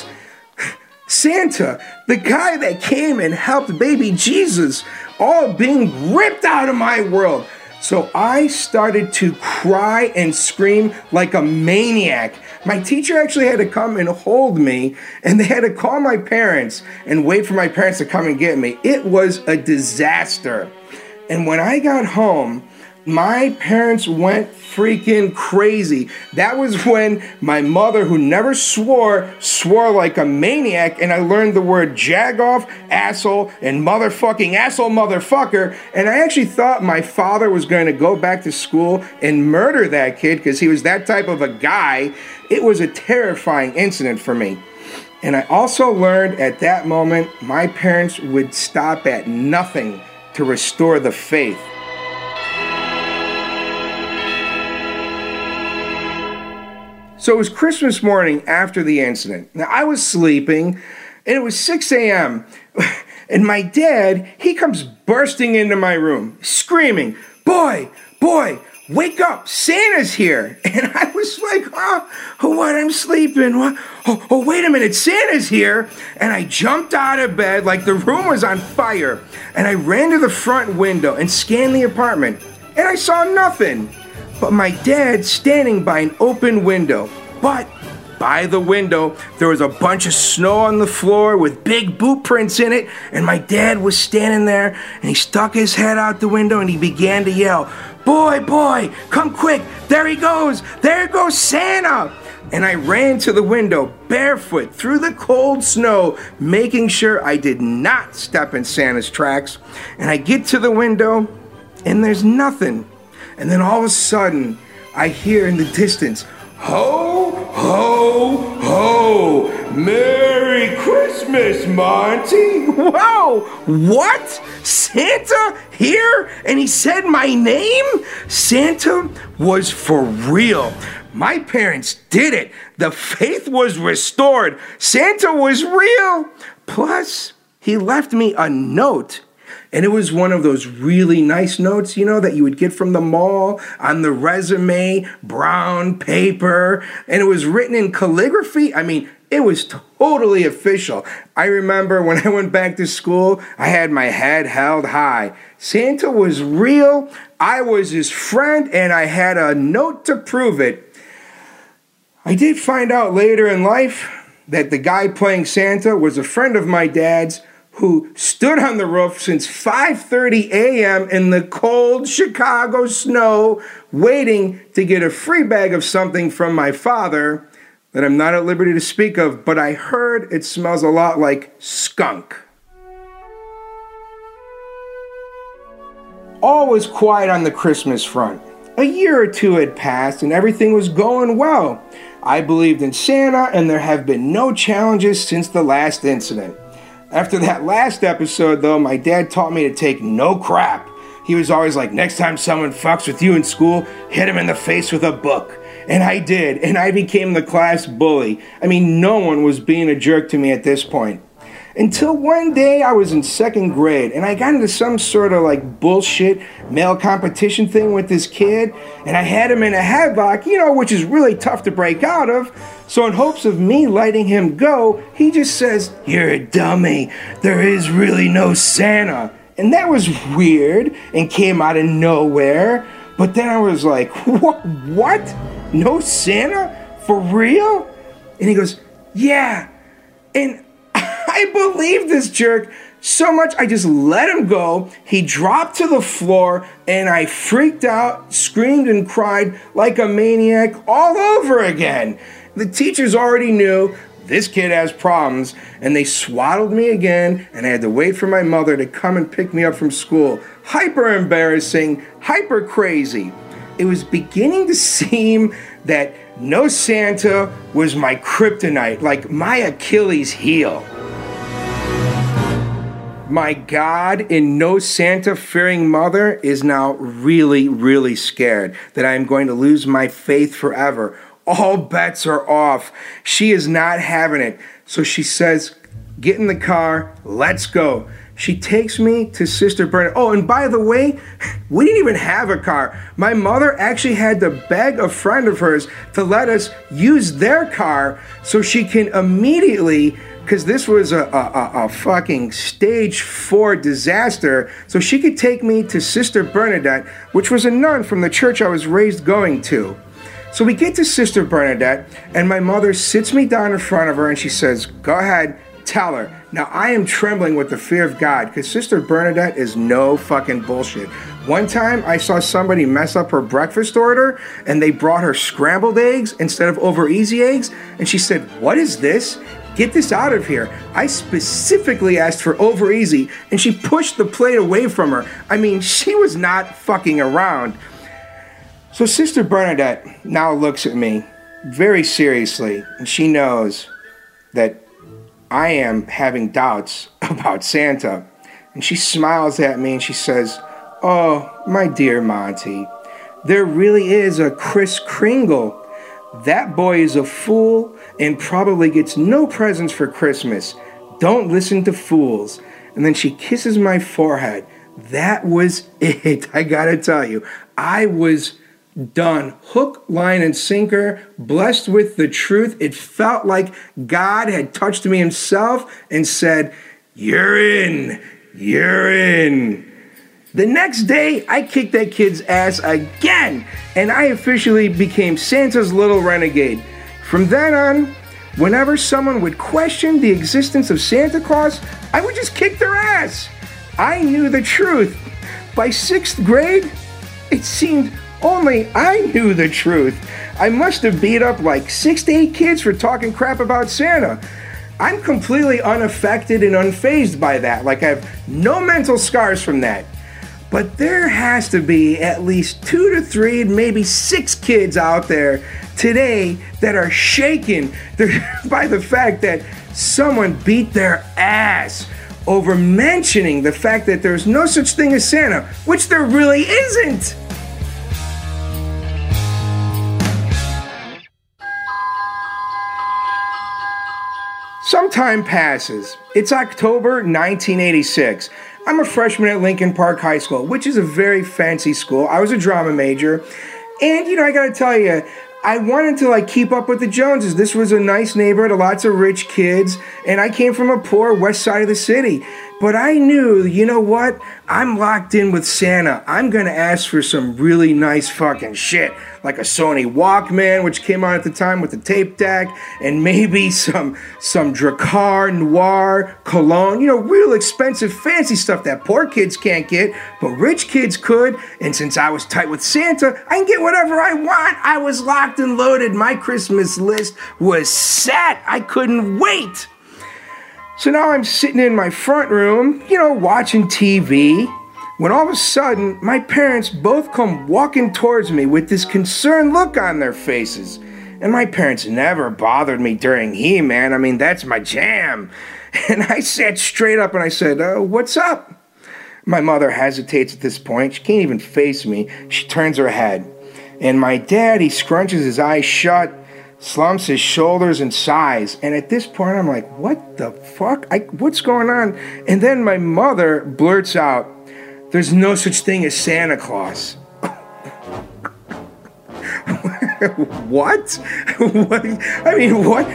Santa, the guy that came and helped baby Jesus, all being ripped out of my world. So I started to cry and scream like a maniac. My teacher actually had to come and hold me, and they had to call my parents and wait for my parents to come and get me. It was a disaster. And when I got home, my parents went freaking crazy. That was when my mother, who never swore like a maniac, and I learned the word jagoff, asshole, and motherfucking asshole motherfucker, and I actually thought my father was going to go back to school and murder that kid because he was that type of a guy. It was a terrifying incident for me. And I also learned at that moment my parents would stop at nothing to restore the faith. So it was Christmas morning after the incident. Now, I was sleeping, and it was 6 a.m., and my dad, he comes bursting into my room, screaming, boy, wake up, Santa's here." And I was like, what, I'm sleeping. What? Oh, wait a minute, Santa's here. And I jumped out of bed like the room was on fire, and I ran to the front window and scanned the apartment, and I saw nothing but my dad standing by an open window. But by the window, there was a bunch of snow on the floor with big boot prints in it, and my dad was standing there, and he stuck his head out the window, and he began to yell, boy, come quick, there goes Santa." And I ran to the window, barefoot, through the cold snow, making sure I did not step in Santa's tracks. And I get to the window, and there's nothing. And then all of a sudden, I hear in the distance, "Ho, ho, ho, Merry Christmas, Monty." Whoa, what? Santa here? And he said my name? Santa was for real. My parents did it. The faith was restored. Santa was real. Plus, he left me a note. And it was one of those really nice notes, that you would get from the mall on the resume, brown paper. And it was written in calligraphy. I mean, it was totally official. I remember when I went back to school, I had my head held high. Santa was real. I was his friend, and I had a note to prove it. I did find out later in life that the guy playing Santa was a friend of my dad's, who stood on the roof since 5:30 a.m. in the cold Chicago snow, waiting to get a free bag of something from my father that I'm not at liberty to speak of, but I heard it smells a lot like skunk. All was quiet on the Christmas front. A year or two had passed and everything was going well. I believed in Santa and there have been no challenges since the last incident. After that last episode though, my dad taught me to take no crap. He was always like, next time someone fucks with you in school, hit him in the face with a book. And I did, and I became the class bully. I mean, no one was being a jerk to me at this point. Until one day I was in 2nd grade and I got into some sort of like bullshit male competition thing with this kid and I had him in a headlock, which is really tough to break out of. So in hopes of me letting him go, he just says, "You're a dummy. There is really no Santa." And that was weird and came out of nowhere. But then I was like, what? No Santa? For real? And he goes, "Yeah." And I believed this jerk so much I just let him go. He dropped to the floor and I freaked out, screamed and cried like a maniac all over again. The teachers already knew this kid has problems and they swaddled me again and I had to wait for my mother to come and pick me up from school. Hyper embarrassing, hyper crazy. It was beginning to seem that no Santa was my kryptonite, like my Achilles heel. My God and no Santa-fearing mother is now really, really scared that I am going to lose my faith forever. All bets are off. She is not having it. So she says, "Get in the car, let's go." She takes me to Sister Bernadette. Oh, and by the way, we didn't even have a car. My mother actually had to beg a friend of hers to let us use their car so she can immediately, because this was a fucking stage 4 disaster, so she could take me to Sister Bernadette, which was a nun from the church I was raised going to. So we get to Sister Bernadette, and my mother sits me down in front of her, and she says, "Go ahead, tell her." Now, I am trembling with the fear of God, because Sister Bernadette is no fucking bullshit. One time, I saw somebody mess up her breakfast order, and they brought her scrambled eggs instead of over easy eggs, and she said, "What is this? Get this out of here." I specifically asked for over easy, and she pushed the plate away from her. I mean, she was not fucking around. So Sister Bernadette now looks at me very seriously, and she knows that I am having doubts about Santa. And she smiles at me and she says, "Oh, my dear Monty, there really is a Kris Kringle. That boy is a fool and probably gets no presents for Christmas. Don't listen to fools." And then she kisses my forehead. That was it. I gotta tell you, I was done. Hook, line, and sinker, blessed with the truth. It felt like God had touched me himself and said, "You're in. You're in." The next day, I kicked that kid's ass again, and I officially became Santa's little renegade. From then on, whenever someone would question the existence of Santa Claus, I would just kick their ass. I knew the truth. By 6th grade, it seemed only I knew the truth. I must have beat up like 6 to 8 kids for talking crap about Santa. I'm completely unaffected and unfazed by that. Like, I have no mental scars from that. But there has to be at least 2 to 3, maybe 6 kids out there today that are shaken by the fact that someone beat their ass over mentioning the fact that there's no such thing as Santa, which there really isn't. Some time passes. It's October 1986. I'm a freshman at Lincoln Park High School, which is a very fancy school. I was a drama major. And, I gotta tell you, I wanted to, keep up with the Joneses. This was a nice neighborhood, lots of rich kids, and I came from a poor west side of the city. But I knew, you know what? I'm locked in with Santa. I'm gonna ask for some really nice fucking shit, like a Sony Walkman, which came out at the time with the tape deck, and maybe some Drakkar Noir cologne, real expensive fancy stuff that poor kids can't get, but rich kids could. And since I was tight with Santa, I can get whatever I want. I was locked and loaded. My Christmas list was set. I couldn't wait. So now I'm sitting in my front room, watching TV. when all of a sudden, my parents both come walking towards me with this concerned look on their faces. And my parents never bothered me during He-Man. I mean, that's my jam. And I sat straight up and I said, what's up? My mother hesitates at this point. She can't even face me. She turns her head. And my dad, he scrunches his eyes shut, slumps his shoulders and sighs. And at this point, I'm like, what the fuck? What's going on? And then my mother blurts out, there's no such thing as Santa Claus. What? What? I mean, what?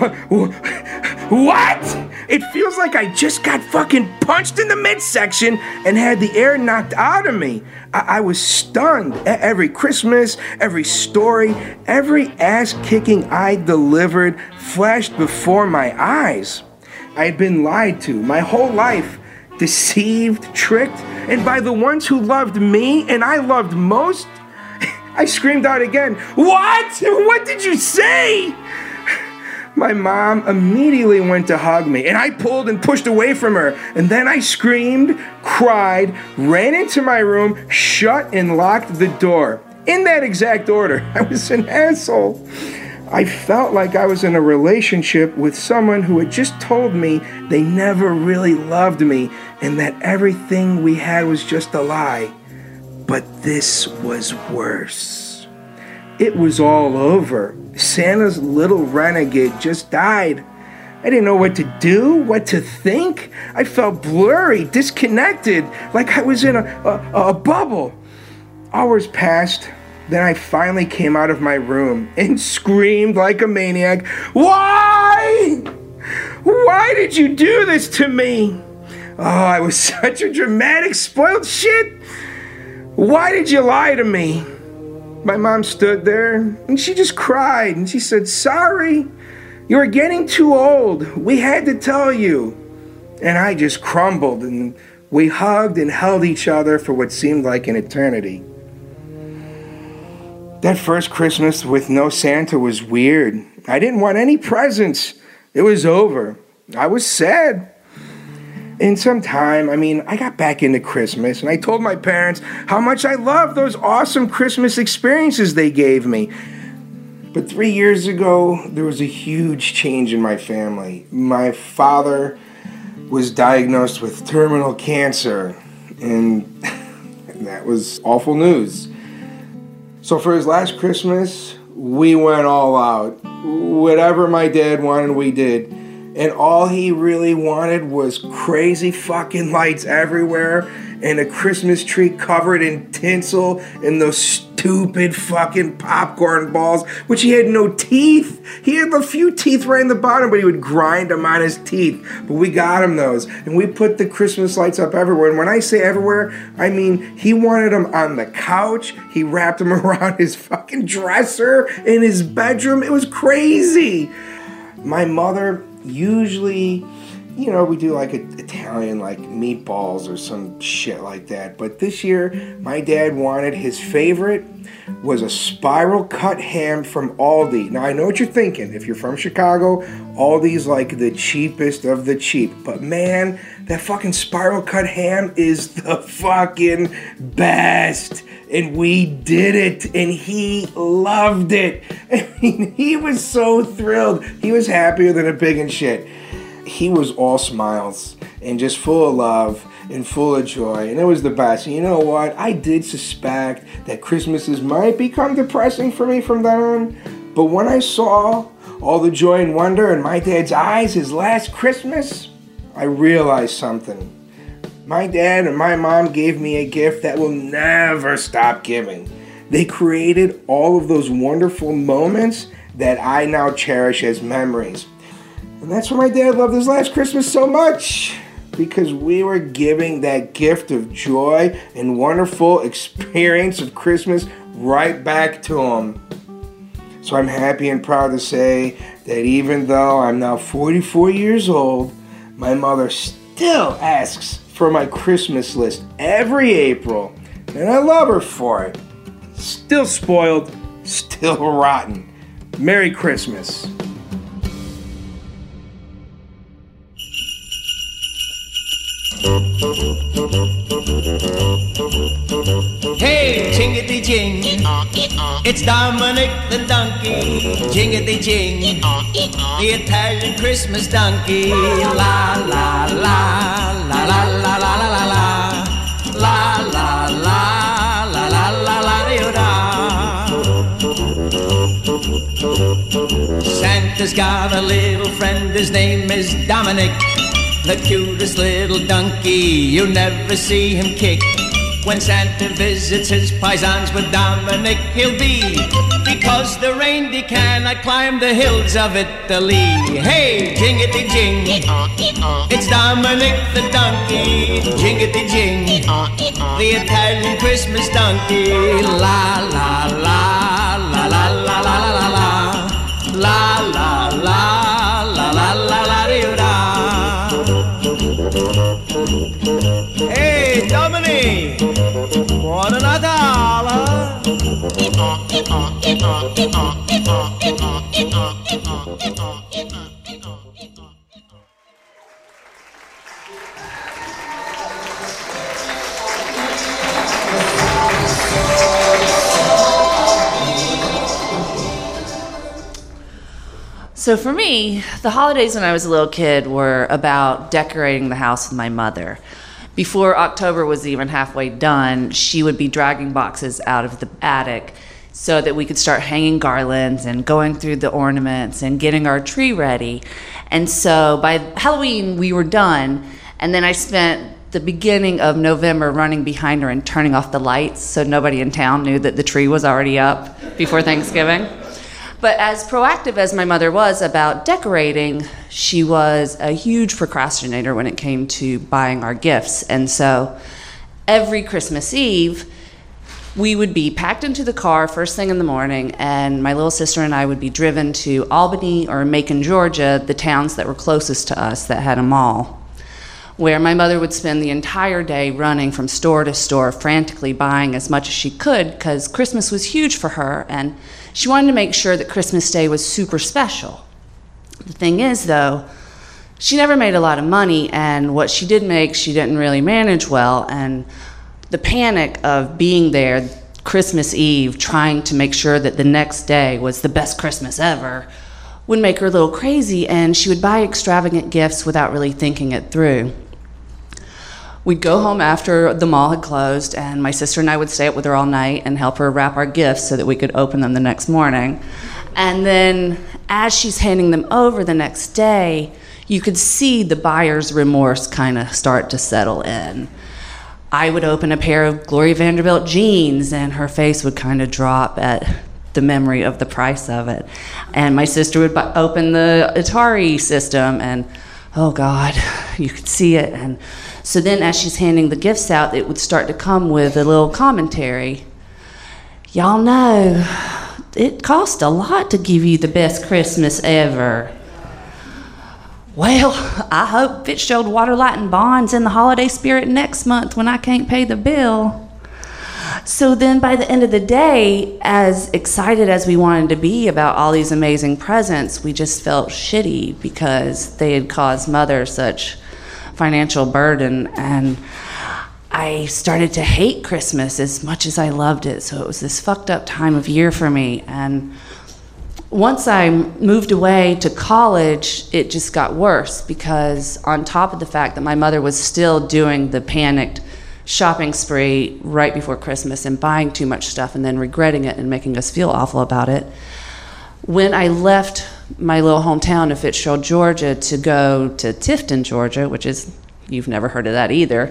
It feels like I just got fucking punched in the midsection and had the air knocked out of me. I was stunned. Every Christmas, every story, every ass-kicking I delivered flashed before my eyes. I had been lied to my whole life, deceived, tricked, and by the ones who loved me and I loved most. I screamed out again, "What? What did you say?" My mom immediately went to hug me, and I pulled and pushed away from her. And then I screamed, cried, ran into my room, shut and locked the door. In that exact order. I was an asshole. I felt like I was in a relationship with someone who had just told me they never really loved me and that everything we had was just a lie. But this was worse. It was all over. Santa's little renegade just died. I didn't know what to do, what to think. I felt blurry, disconnected, like I was in a bubble. Hours passed. Then I finally came out of my room and screamed like a maniac, "Why? Why did you do this to me?" Oh, I was such a dramatic, spoiled shit. Why did you lie to me? My mom stood there and she just cried and she said, "Sorry, you're getting too old. We had to tell you." And I just crumbled and we hugged and held each other for what seemed like an eternity. That first Christmas with no Santa was weird. I didn't want any presents. It was over. I was sad. In some time, I got back into Christmas, and I told my parents how much I loved those awesome Christmas experiences they gave me. But 3 years ago, there was a huge change in my family. My father was diagnosed with terminal cancer, and that was awful news. So for his last Christmas, we went all out. Whatever my dad wanted, we did. And all he really wanted was crazy fucking lights everywhere and a Christmas tree covered in tinsel and those stupid fucking popcorn balls, which he had no teeth. He had a few teeth right in the bottom, but he would grind them on his teeth. But we got him those. And we put the Christmas lights up everywhere. And when I say everywhere, I mean he wanted them on the couch. He wrapped them around his fucking dresser in his bedroom. It was crazy. My mother usually, we do like Italian, like meatballs or some shit like that. But this year, my dad wanted his favorite was a spiral cut ham from Aldi. Now, I know what you're thinking. If you're from Chicago, Aldi's like the cheapest of the cheap. But man, that fucking spiral cut ham is the fucking best. And we did it, and he loved it. He was so thrilled. He was happier than a pig in shit. He was all smiles and just full of love and full of joy, and it was the best. And you know what? I did suspect that Christmases might become depressing for me from then on, but when I saw all the joy and wonder in my dad's eyes his last Christmas, I realized something. My dad and my mom gave me a gift that will never stop giving. They created all of those wonderful moments that I now cherish as memories. And that's why my dad loved his last Christmas so much, because we were giving that gift of joy and wonderful experience of Christmas right back to him. So I'm happy and proud to say that even though I'm now 44 years old, my mother still asks for my Christmas list every April, and I love her for it. Still spoiled, still rotten. Merry Christmas. It's Dominic the donkey, jingity-jing, the Italian Christmas donkey. La la la, la la la la la la la, la la la la la la la. Santa's got a little friend, his name is Dominic, the cutest little donkey, you never see him kick. When Santa visits his paisans with Dominic he'll be, because the reindeer cannot climb the hills of Italy. Hey, jingity-jing, it's Dominic the donkey, jingity-jing, the Italian Christmas donkey. La la la, la la la la la la, la la la la la la la la. Hey, Dominic, buon Natale! So for me, the holidays when I was a little kid were about decorating the house with my mother. Before October was even halfway done, she would be dragging boxes out of the attic so that we could start hanging garlands and going through the ornaments and getting our tree ready. And so by Halloween, we were done, and then I spent the beginning of November running behind her and turning off the lights so nobody in town knew that the tree was already up before Thanksgiving. But as proactive as my mother was about decorating, she was a huge procrastinator when it came to buying our gifts. And so every Christmas Eve, we would be packed into the car first thing in the morning, and my little sister and I would be driven to Albany or Macon, Georgia, the towns that were closest to us that had a mall, where my mother would spend the entire day running from store to store, frantically buying as much as she could, because Christmas was huge for her, and she wanted to make sure that Christmas Day was super special. The thing is, though, she never made a lot of money, and what she did make, she didn't really manage well, and the panic of being there Christmas Eve, trying to make sure that the next day was the best Christmas ever, would make her a little crazy, and she would buy extravagant gifts without really thinking it through. We'd go home after the mall had closed, and my sister and I would stay up with her all night and help her wrap our gifts so that we could open them the next morning. And then as she's handing them over the next day, you could see the buyer's remorse kind of start to settle in. I would open a pair of Gloria Vanderbilt jeans, and her face would kind of drop at the memory of the price of it. And my sister would open the Atari system, and oh God, you could see it. And so then as she's handing the gifts out, it would start to come with a little commentary. Y'all know, it cost a lot to give you the best Christmas ever. Well, I hope Fitzgerald Water, Light and Bond's in the holiday spirit next month when I can't pay the bill. So then by the end of the day, as excited as we wanted to be about all these amazing presents, we just felt shitty because they had caused Mother such financial burden, and I started to hate Christmas as much as I loved it. So it was this fucked up time of year for me. And once I moved away to college, it just got worse, because on top of the fact that my mother was still doing the panicked shopping spree right before Christmas and buying too much stuff and then regretting it and making us feel awful about it, when I left my little hometown of Fitzgerald, Georgia, to go to Tifton, Georgia, which is, you've never heard of that either,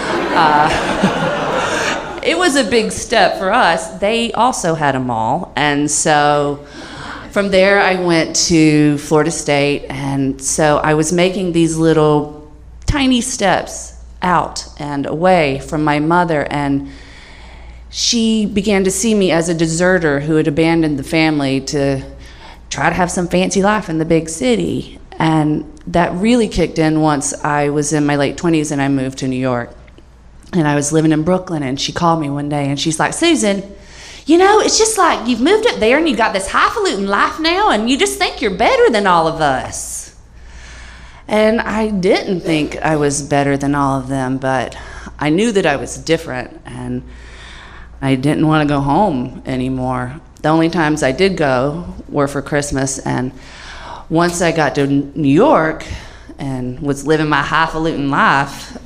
it was a big step for us. They also had a mall, and so from there I went to Florida State, and so I was making these little tiny steps out and away from my mother, and she began to see me as a deserter who had abandoned the family to try to have some fancy life in the big city. And that really kicked in once I was in my late 20s and I moved to New York. And I was living in Brooklyn, and she called me one day and she's like, Susan, you know, it's just like you've moved up there and you've got this highfalutin life now and you just think you're better than all of us. And I didn't think I was better than all of them, but I knew that I was different, and I didn't want to go home anymore. The only times I did go were for Christmas, and once I got to New York and was living my highfalutin life,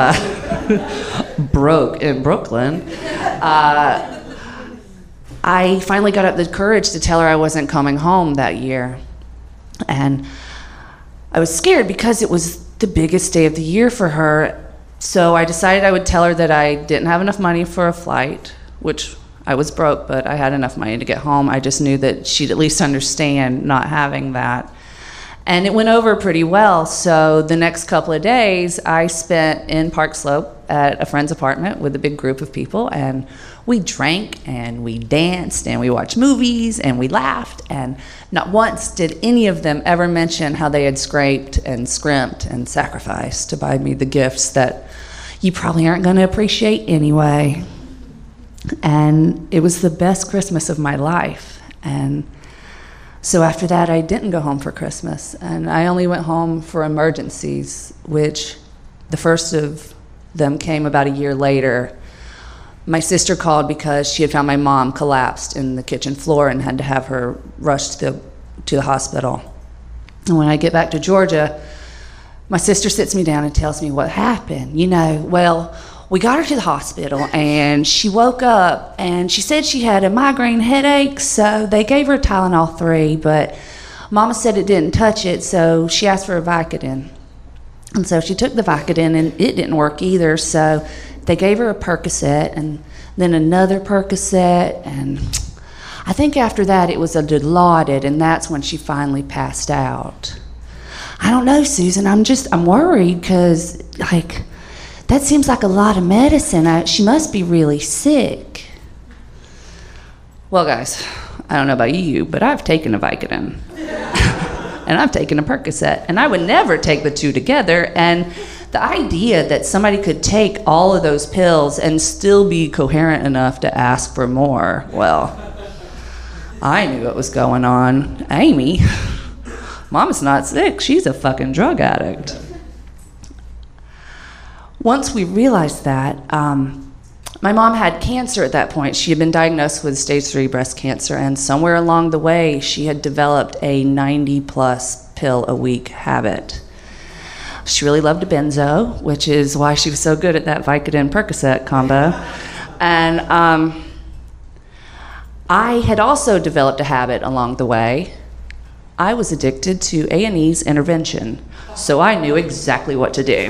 broke in Brooklyn, I finally got up the courage to tell her I wasn't coming home that year. And I was scared because it was the biggest day of the year for her. So I decided I would tell her that I didn't have enough money for a flight, which I was broke, but I had enough money to get home. I just knew that she'd at least understand not having that. And it went over pretty well. So the next couple of days I spent in Park Slope at a friend's apartment with a big group of people, and we drank and we danced and we watched movies and we laughed, and not once did any of them ever mention how they had scraped and scrimped and sacrificed to buy me the gifts that you probably aren't going to appreciate anyway. And it was the best Christmas of my life. And so after that, I didn't go home for Christmas, and I only went home for emergencies, which the first of them came about a year later. My sister called because she had found my mom collapsed in the kitchen floor and had to have her rushed to the hospital. And when I get back to Georgia, my sister sits me down and tells me what happened. Well, we got her to the hospital, and she woke up, and she said she had a migraine headache, so they gave her a Tylenol 3, but Mama said it didn't touch it, so she asked for a Vicodin. And so she took the Vicodin, and it didn't work either, so they gave her a Percocet, and then another Percocet, and I think after that it was a Dilaudid, and that's when she finally passed out. I don't know, Susan, I'm worried, because, that seems like a lot of medicine. She must be really sick. Well, guys, I don't know about you, but I've taken a Vicodin. And I've taken a Percocet. And I would never take the two together. And the idea that somebody could take all of those pills and still be coherent enough to ask for more, well, I knew what was going on. Amy, Mama's not sick. She's a fucking drug addict. Once we realized that, my mom had cancer at that point. She had been diagnosed with stage 3 breast cancer, and somewhere along the way, she had developed a 90-plus pill a week habit. She really loved a benzo, which is why she was so good at that Vicodin Percocet combo. And I had also developed a habit along the way. I was addicted to A&E's intervention, so I knew exactly what to do.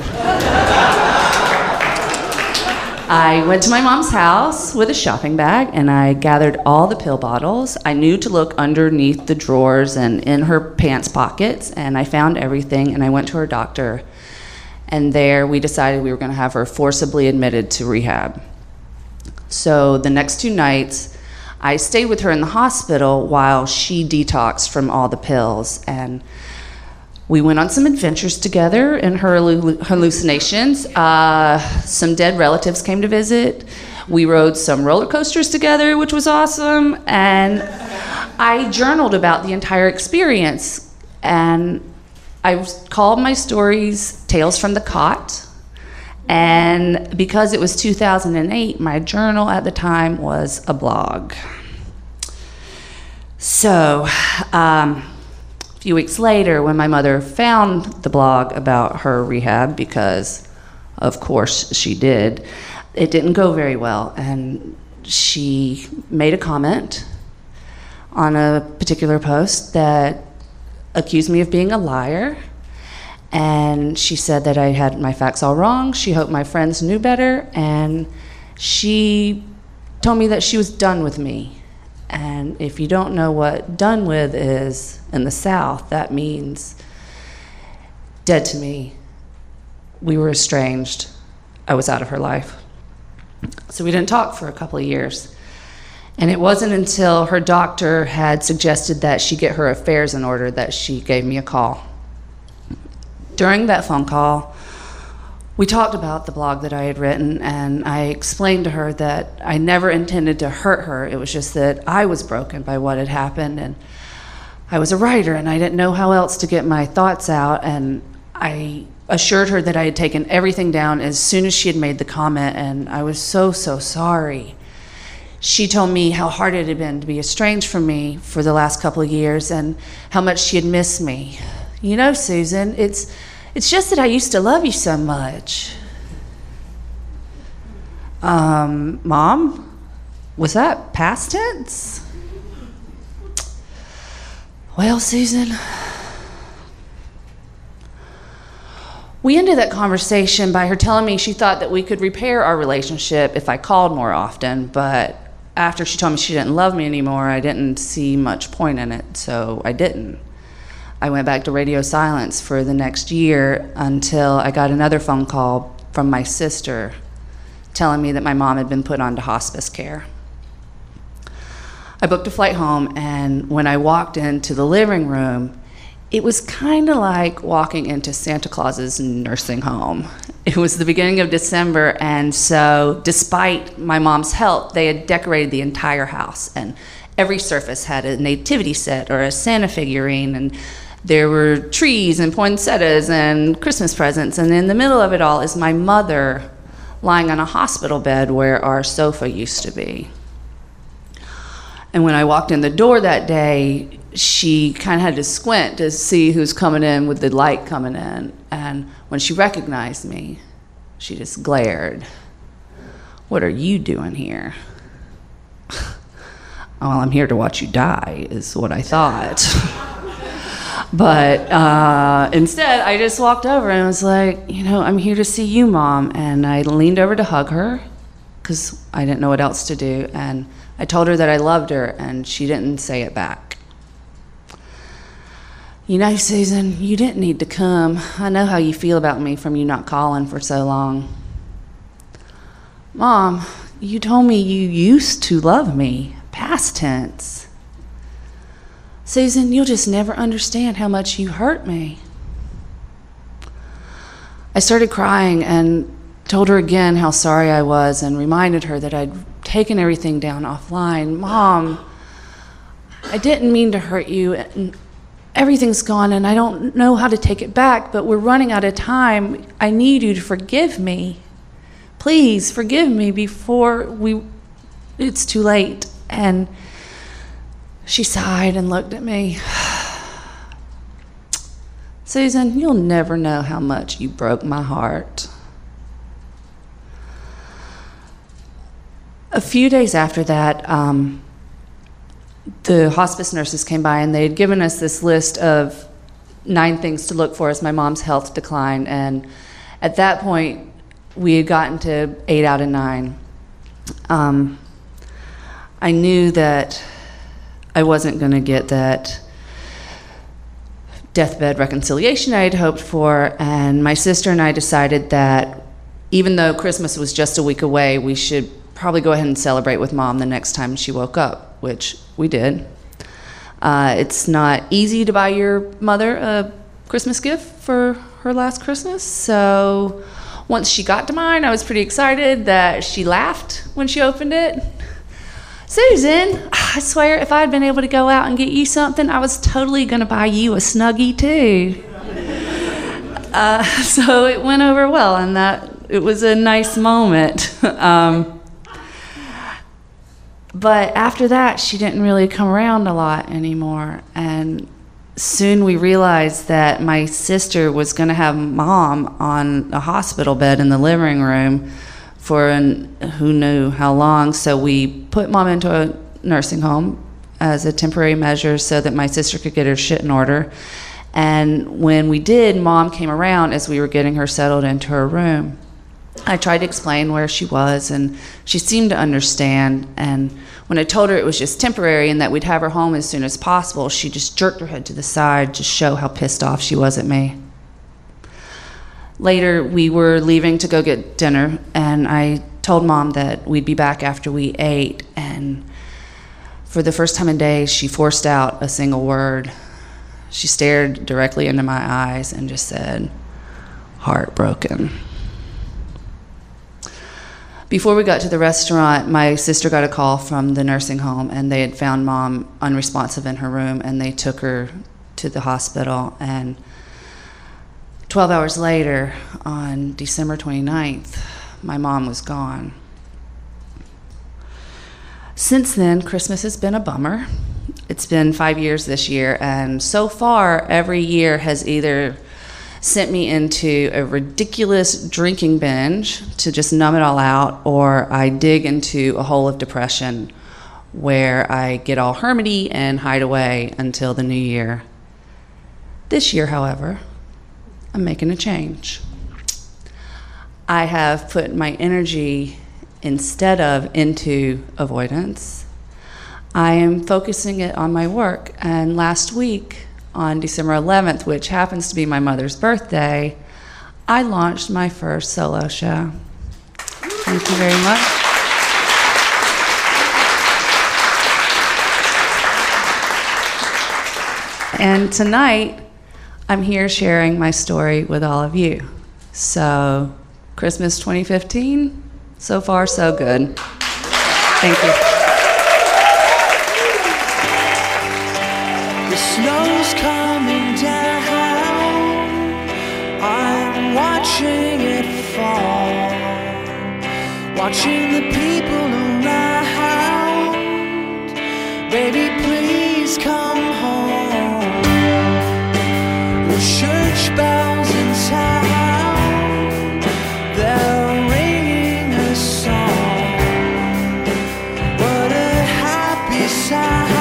I went to my mom's house with a shopping bag, and I gathered all the pill bottles. I knew to look underneath the drawers and in her pants pockets, and I found everything, and I went to her doctor. And there we decided we were going to have her forcibly admitted to rehab. So the next 2 nights, I stayed with her in the hospital while she detoxed from all the pills, and we went on some adventures together in her hallucinations. Some dead relatives came to visit. We rode some roller coasters together, which was awesome. And I journaled about the entire experience. And I called my stories Tales from the Cot. And because it was 2008, my journal at the time was a blog. So, a few weeks later, when my mother found the blog about her rehab, because of course she did, it didn't go very well, and she made a comment on a particular post that accused me of being a liar, and she said that I had my facts all wrong. She hoped my friends knew better, and she told me that she was done with me. And if you don't know what done with is in the South, that means dead to me. We were estranged. I was out of her life. So we didn't talk for a couple of years. And it wasn't until her doctor had suggested that she get her affairs in order that she gave me a call. During that phone call, we talked about the blog that I had written, and I explained to her that I never intended to hurt her. It was just that I was broken by what had happened, and I was a writer, and I didn't know how else to get my thoughts out, and I assured her that I had taken everything down as soon as she had made the comment, and I was so, so sorry. she told me how hard it had been to be estranged from me for the last couple of years and how much she had missed me. You know, Susan, it's just that I used to love you so much. Mom, was that past tense? Well, Susan, we ended that conversation by her telling me she thought that we could repair our relationship if I called more often, but after she told me she didn't love me anymore, I didn't see much point in it, so I didn't. I went back to radio silence for the next year until I got another phone call from my sister telling me that my mom had been put onto hospice care. I booked a flight home, and when I walked into the living room, it was kind of like walking into Santa Claus's nursing home. It was the beginning of December, and so despite my mom's help, they had decorated the entire house, and every surface had a nativity set or a Santa figurine, and there were trees and poinsettias and Christmas presents, and in the middle of it all is my mother lying on a hospital bed where our sofa used to be. And when I walked in the door that day, she kind of had to squint to see who's coming in with the light coming in. And when she recognized me, she just glared. "What are you doing here?" "Well, I'm here to watch you die," is what I thought. But instead, I just walked over and was like, "I'm here to see you, Mom." And I leaned over to hug her because I didn't know what else to do. And I told her that I loved her, and she didn't say it back. "Susan, you didn't need to come. I know how you feel about me from you not calling for so long." "Mom, you told me you used to love me, past tense." "Susan, you'll just never understand how much you hurt me." I started crying and told her again how sorry I was and reminded her that I'd taken everything down offline. "Mom, I didn't mean to hurt you, and everything's gone, and I don't know how to take it back, but we're running out of time. I need you to forgive me. Please forgive me before it's too late." And she sighed and looked at me. "Susan, you'll never know how much you broke my heart." A few days after that, the hospice nurses came by, and they had given us this list of 9 things to look for as my mom's health declined. And at that point, we had gotten to 8 out of 9. I knew that I wasn't going to get that deathbed reconciliation I had hoped for, and my sister and I decided that even though Christmas was just a week away, we should probably go ahead and celebrate with Mom the next time she woke up, which we did. It's not easy to buy your mother a Christmas gift for her last Christmas, so once she got to mine, I was pretty excited that she laughed when she opened it. "Susan, I swear if I had been able to go out and get you something, I was totally going to buy you a Snuggie too." So it went over well, and it was a nice moment. But after that, she didn't really come around a lot anymore. And soon we realized that my sister was going to have Mom on a hospital bed in the living room for who knew how long. So we put Mom into a nursing home as a temporary measure so that my sister could get her shit in order. And when we did, Mom came around as we were getting her settled into her room. I tried to explain where she was, and she seemed to understand. And when I told her it was just temporary and that we'd have her home as soon as possible, she just jerked her head to the side to show how pissed off she was at me. Later, we were leaving to go get dinner, and I told Mom that we'd be back after we ate. And for the first time in days, she forced out a single word. She stared directly into my eyes and just said, "Heartbroken." Before we got to the restaurant, my sister got a call from the nursing home, and they had found Mom unresponsive in her room, and they took her to the hospital. And 12 hours later, on December 29th, my mom was gone. Since then, Christmas has been a bummer. It's been 5 years this year, and so far, every year has either sent me into a ridiculous drinking binge to just numb it all out, or I dig into a hole of depression where I get all hermity and hide away until the new year. This year, however, I'm making a change. I have put my energy instead of into avoidance. I am focusing it on my work, and last week, on December 11th, which happens to be my mother's birthday, I launched my first solo show. Thank you very much. And tonight, I'm here sharing my story with all of you. So, Christmas 2015, so far so good. Thank you. The snow's coming down, I'm watching it fall, watching the people around. Baby, please come home. The church bells in town, they're ringing a song. What a happy sound.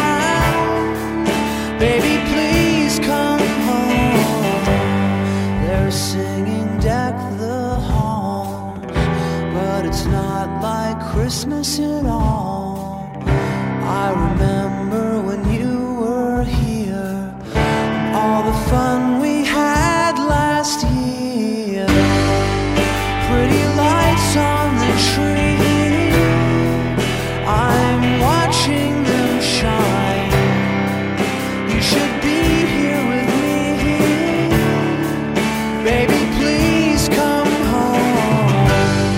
Baby, please come home. They're singing Deck the Halls, but it's not like Christmas at all. I remember when you were here, and all the fun we had last year. Pretty lights on the tree, I'm watching them shine. You should be here with me. Baby, please come home.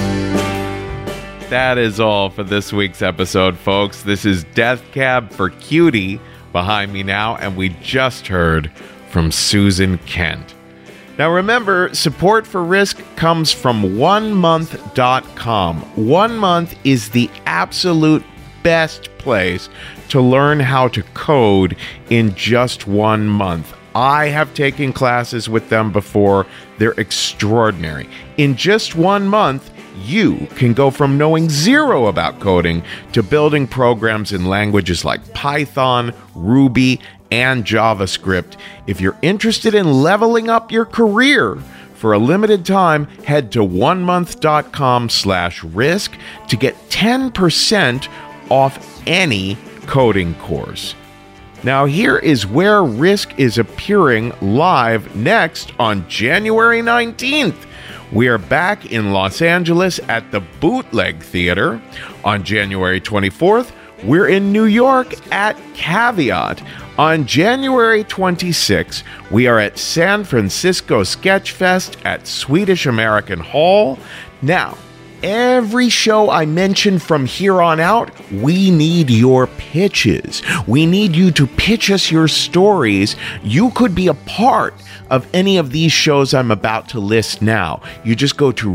That is all for this week's episode, folks. This is Death Cab for Cutie behind me now, and we just heard from Susan Kent. Now remember, support for Risk comes from onemonth.com. 1 Month is the absolute best place to learn how to code in just 1 month. I have taken classes with them before. They're extraordinary. In just 1 month, you can go from knowing zero about coding to building programs in languages like Python, Ruby, and JavaScript. If you're interested in leveling up your career, for a limited time, head to onemonth.com/risk to get 10% off any coding course. Now here is where Risk is appearing live next on January 19th. We are back in Los Angeles at the Bootleg Theater. On January 24th, we're in New York at Caveat. On January 26th, we are at San Francisco Sketchfest at Swedish American Hall. Now, every show I mention from here on out, we need your pitches. We need you to pitch us your stories. You could be a part of any of these shows I'm about to list now. You just go to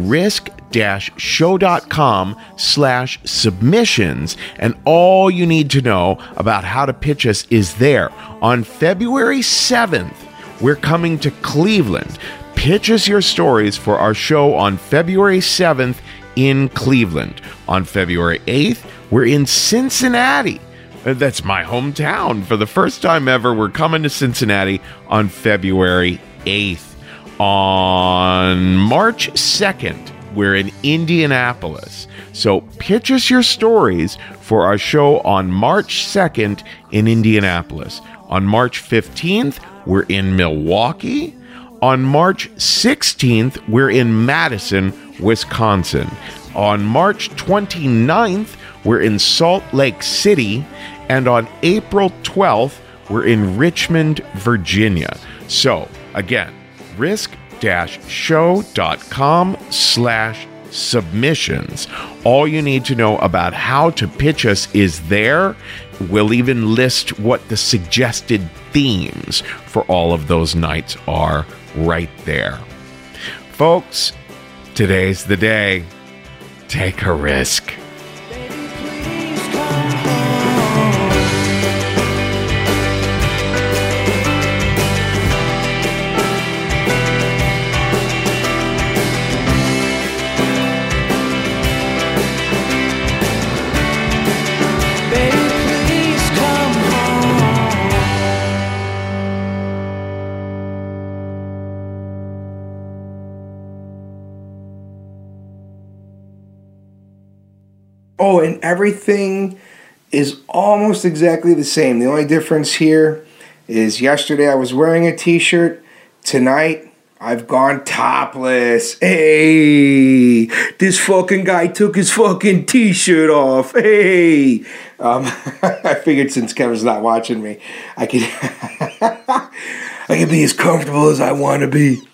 risk-show.com/submissions, and all you need to know about how to pitch us is there. On February 7th, we're coming to Cleveland. Pitch us your stories for our show on February 7th in Cleveland. On February 8th, we're in Cincinnati. That's my hometown. For the first time ever, we're coming to Cincinnati on February 8th. On March 2nd, we're in Indianapolis. So pitch us your stories for our show on March 2nd in Indianapolis. On March 15th, we're in Milwaukee. On March 16th, we're in Madison, Wisconsin. On March 29th, we're in Salt Lake City. And on April 12th, we're in Richmond, Virginia. So, again, risk-show.com/submissions. All you need to know about how to pitch us is there. We'll even list what the suggested themes for all of those nights are right there. Folks, today's the day. Take a risk. Baby, please come home. Oh, and everything is almost exactly the same. The only difference here is yesterday I was wearing a t-shirt. Tonight, I've gone topless. Hey, this fucking guy took his fucking t-shirt off. Hey. I figured since Kevin's not watching me, I could be as comfortable as I want to be.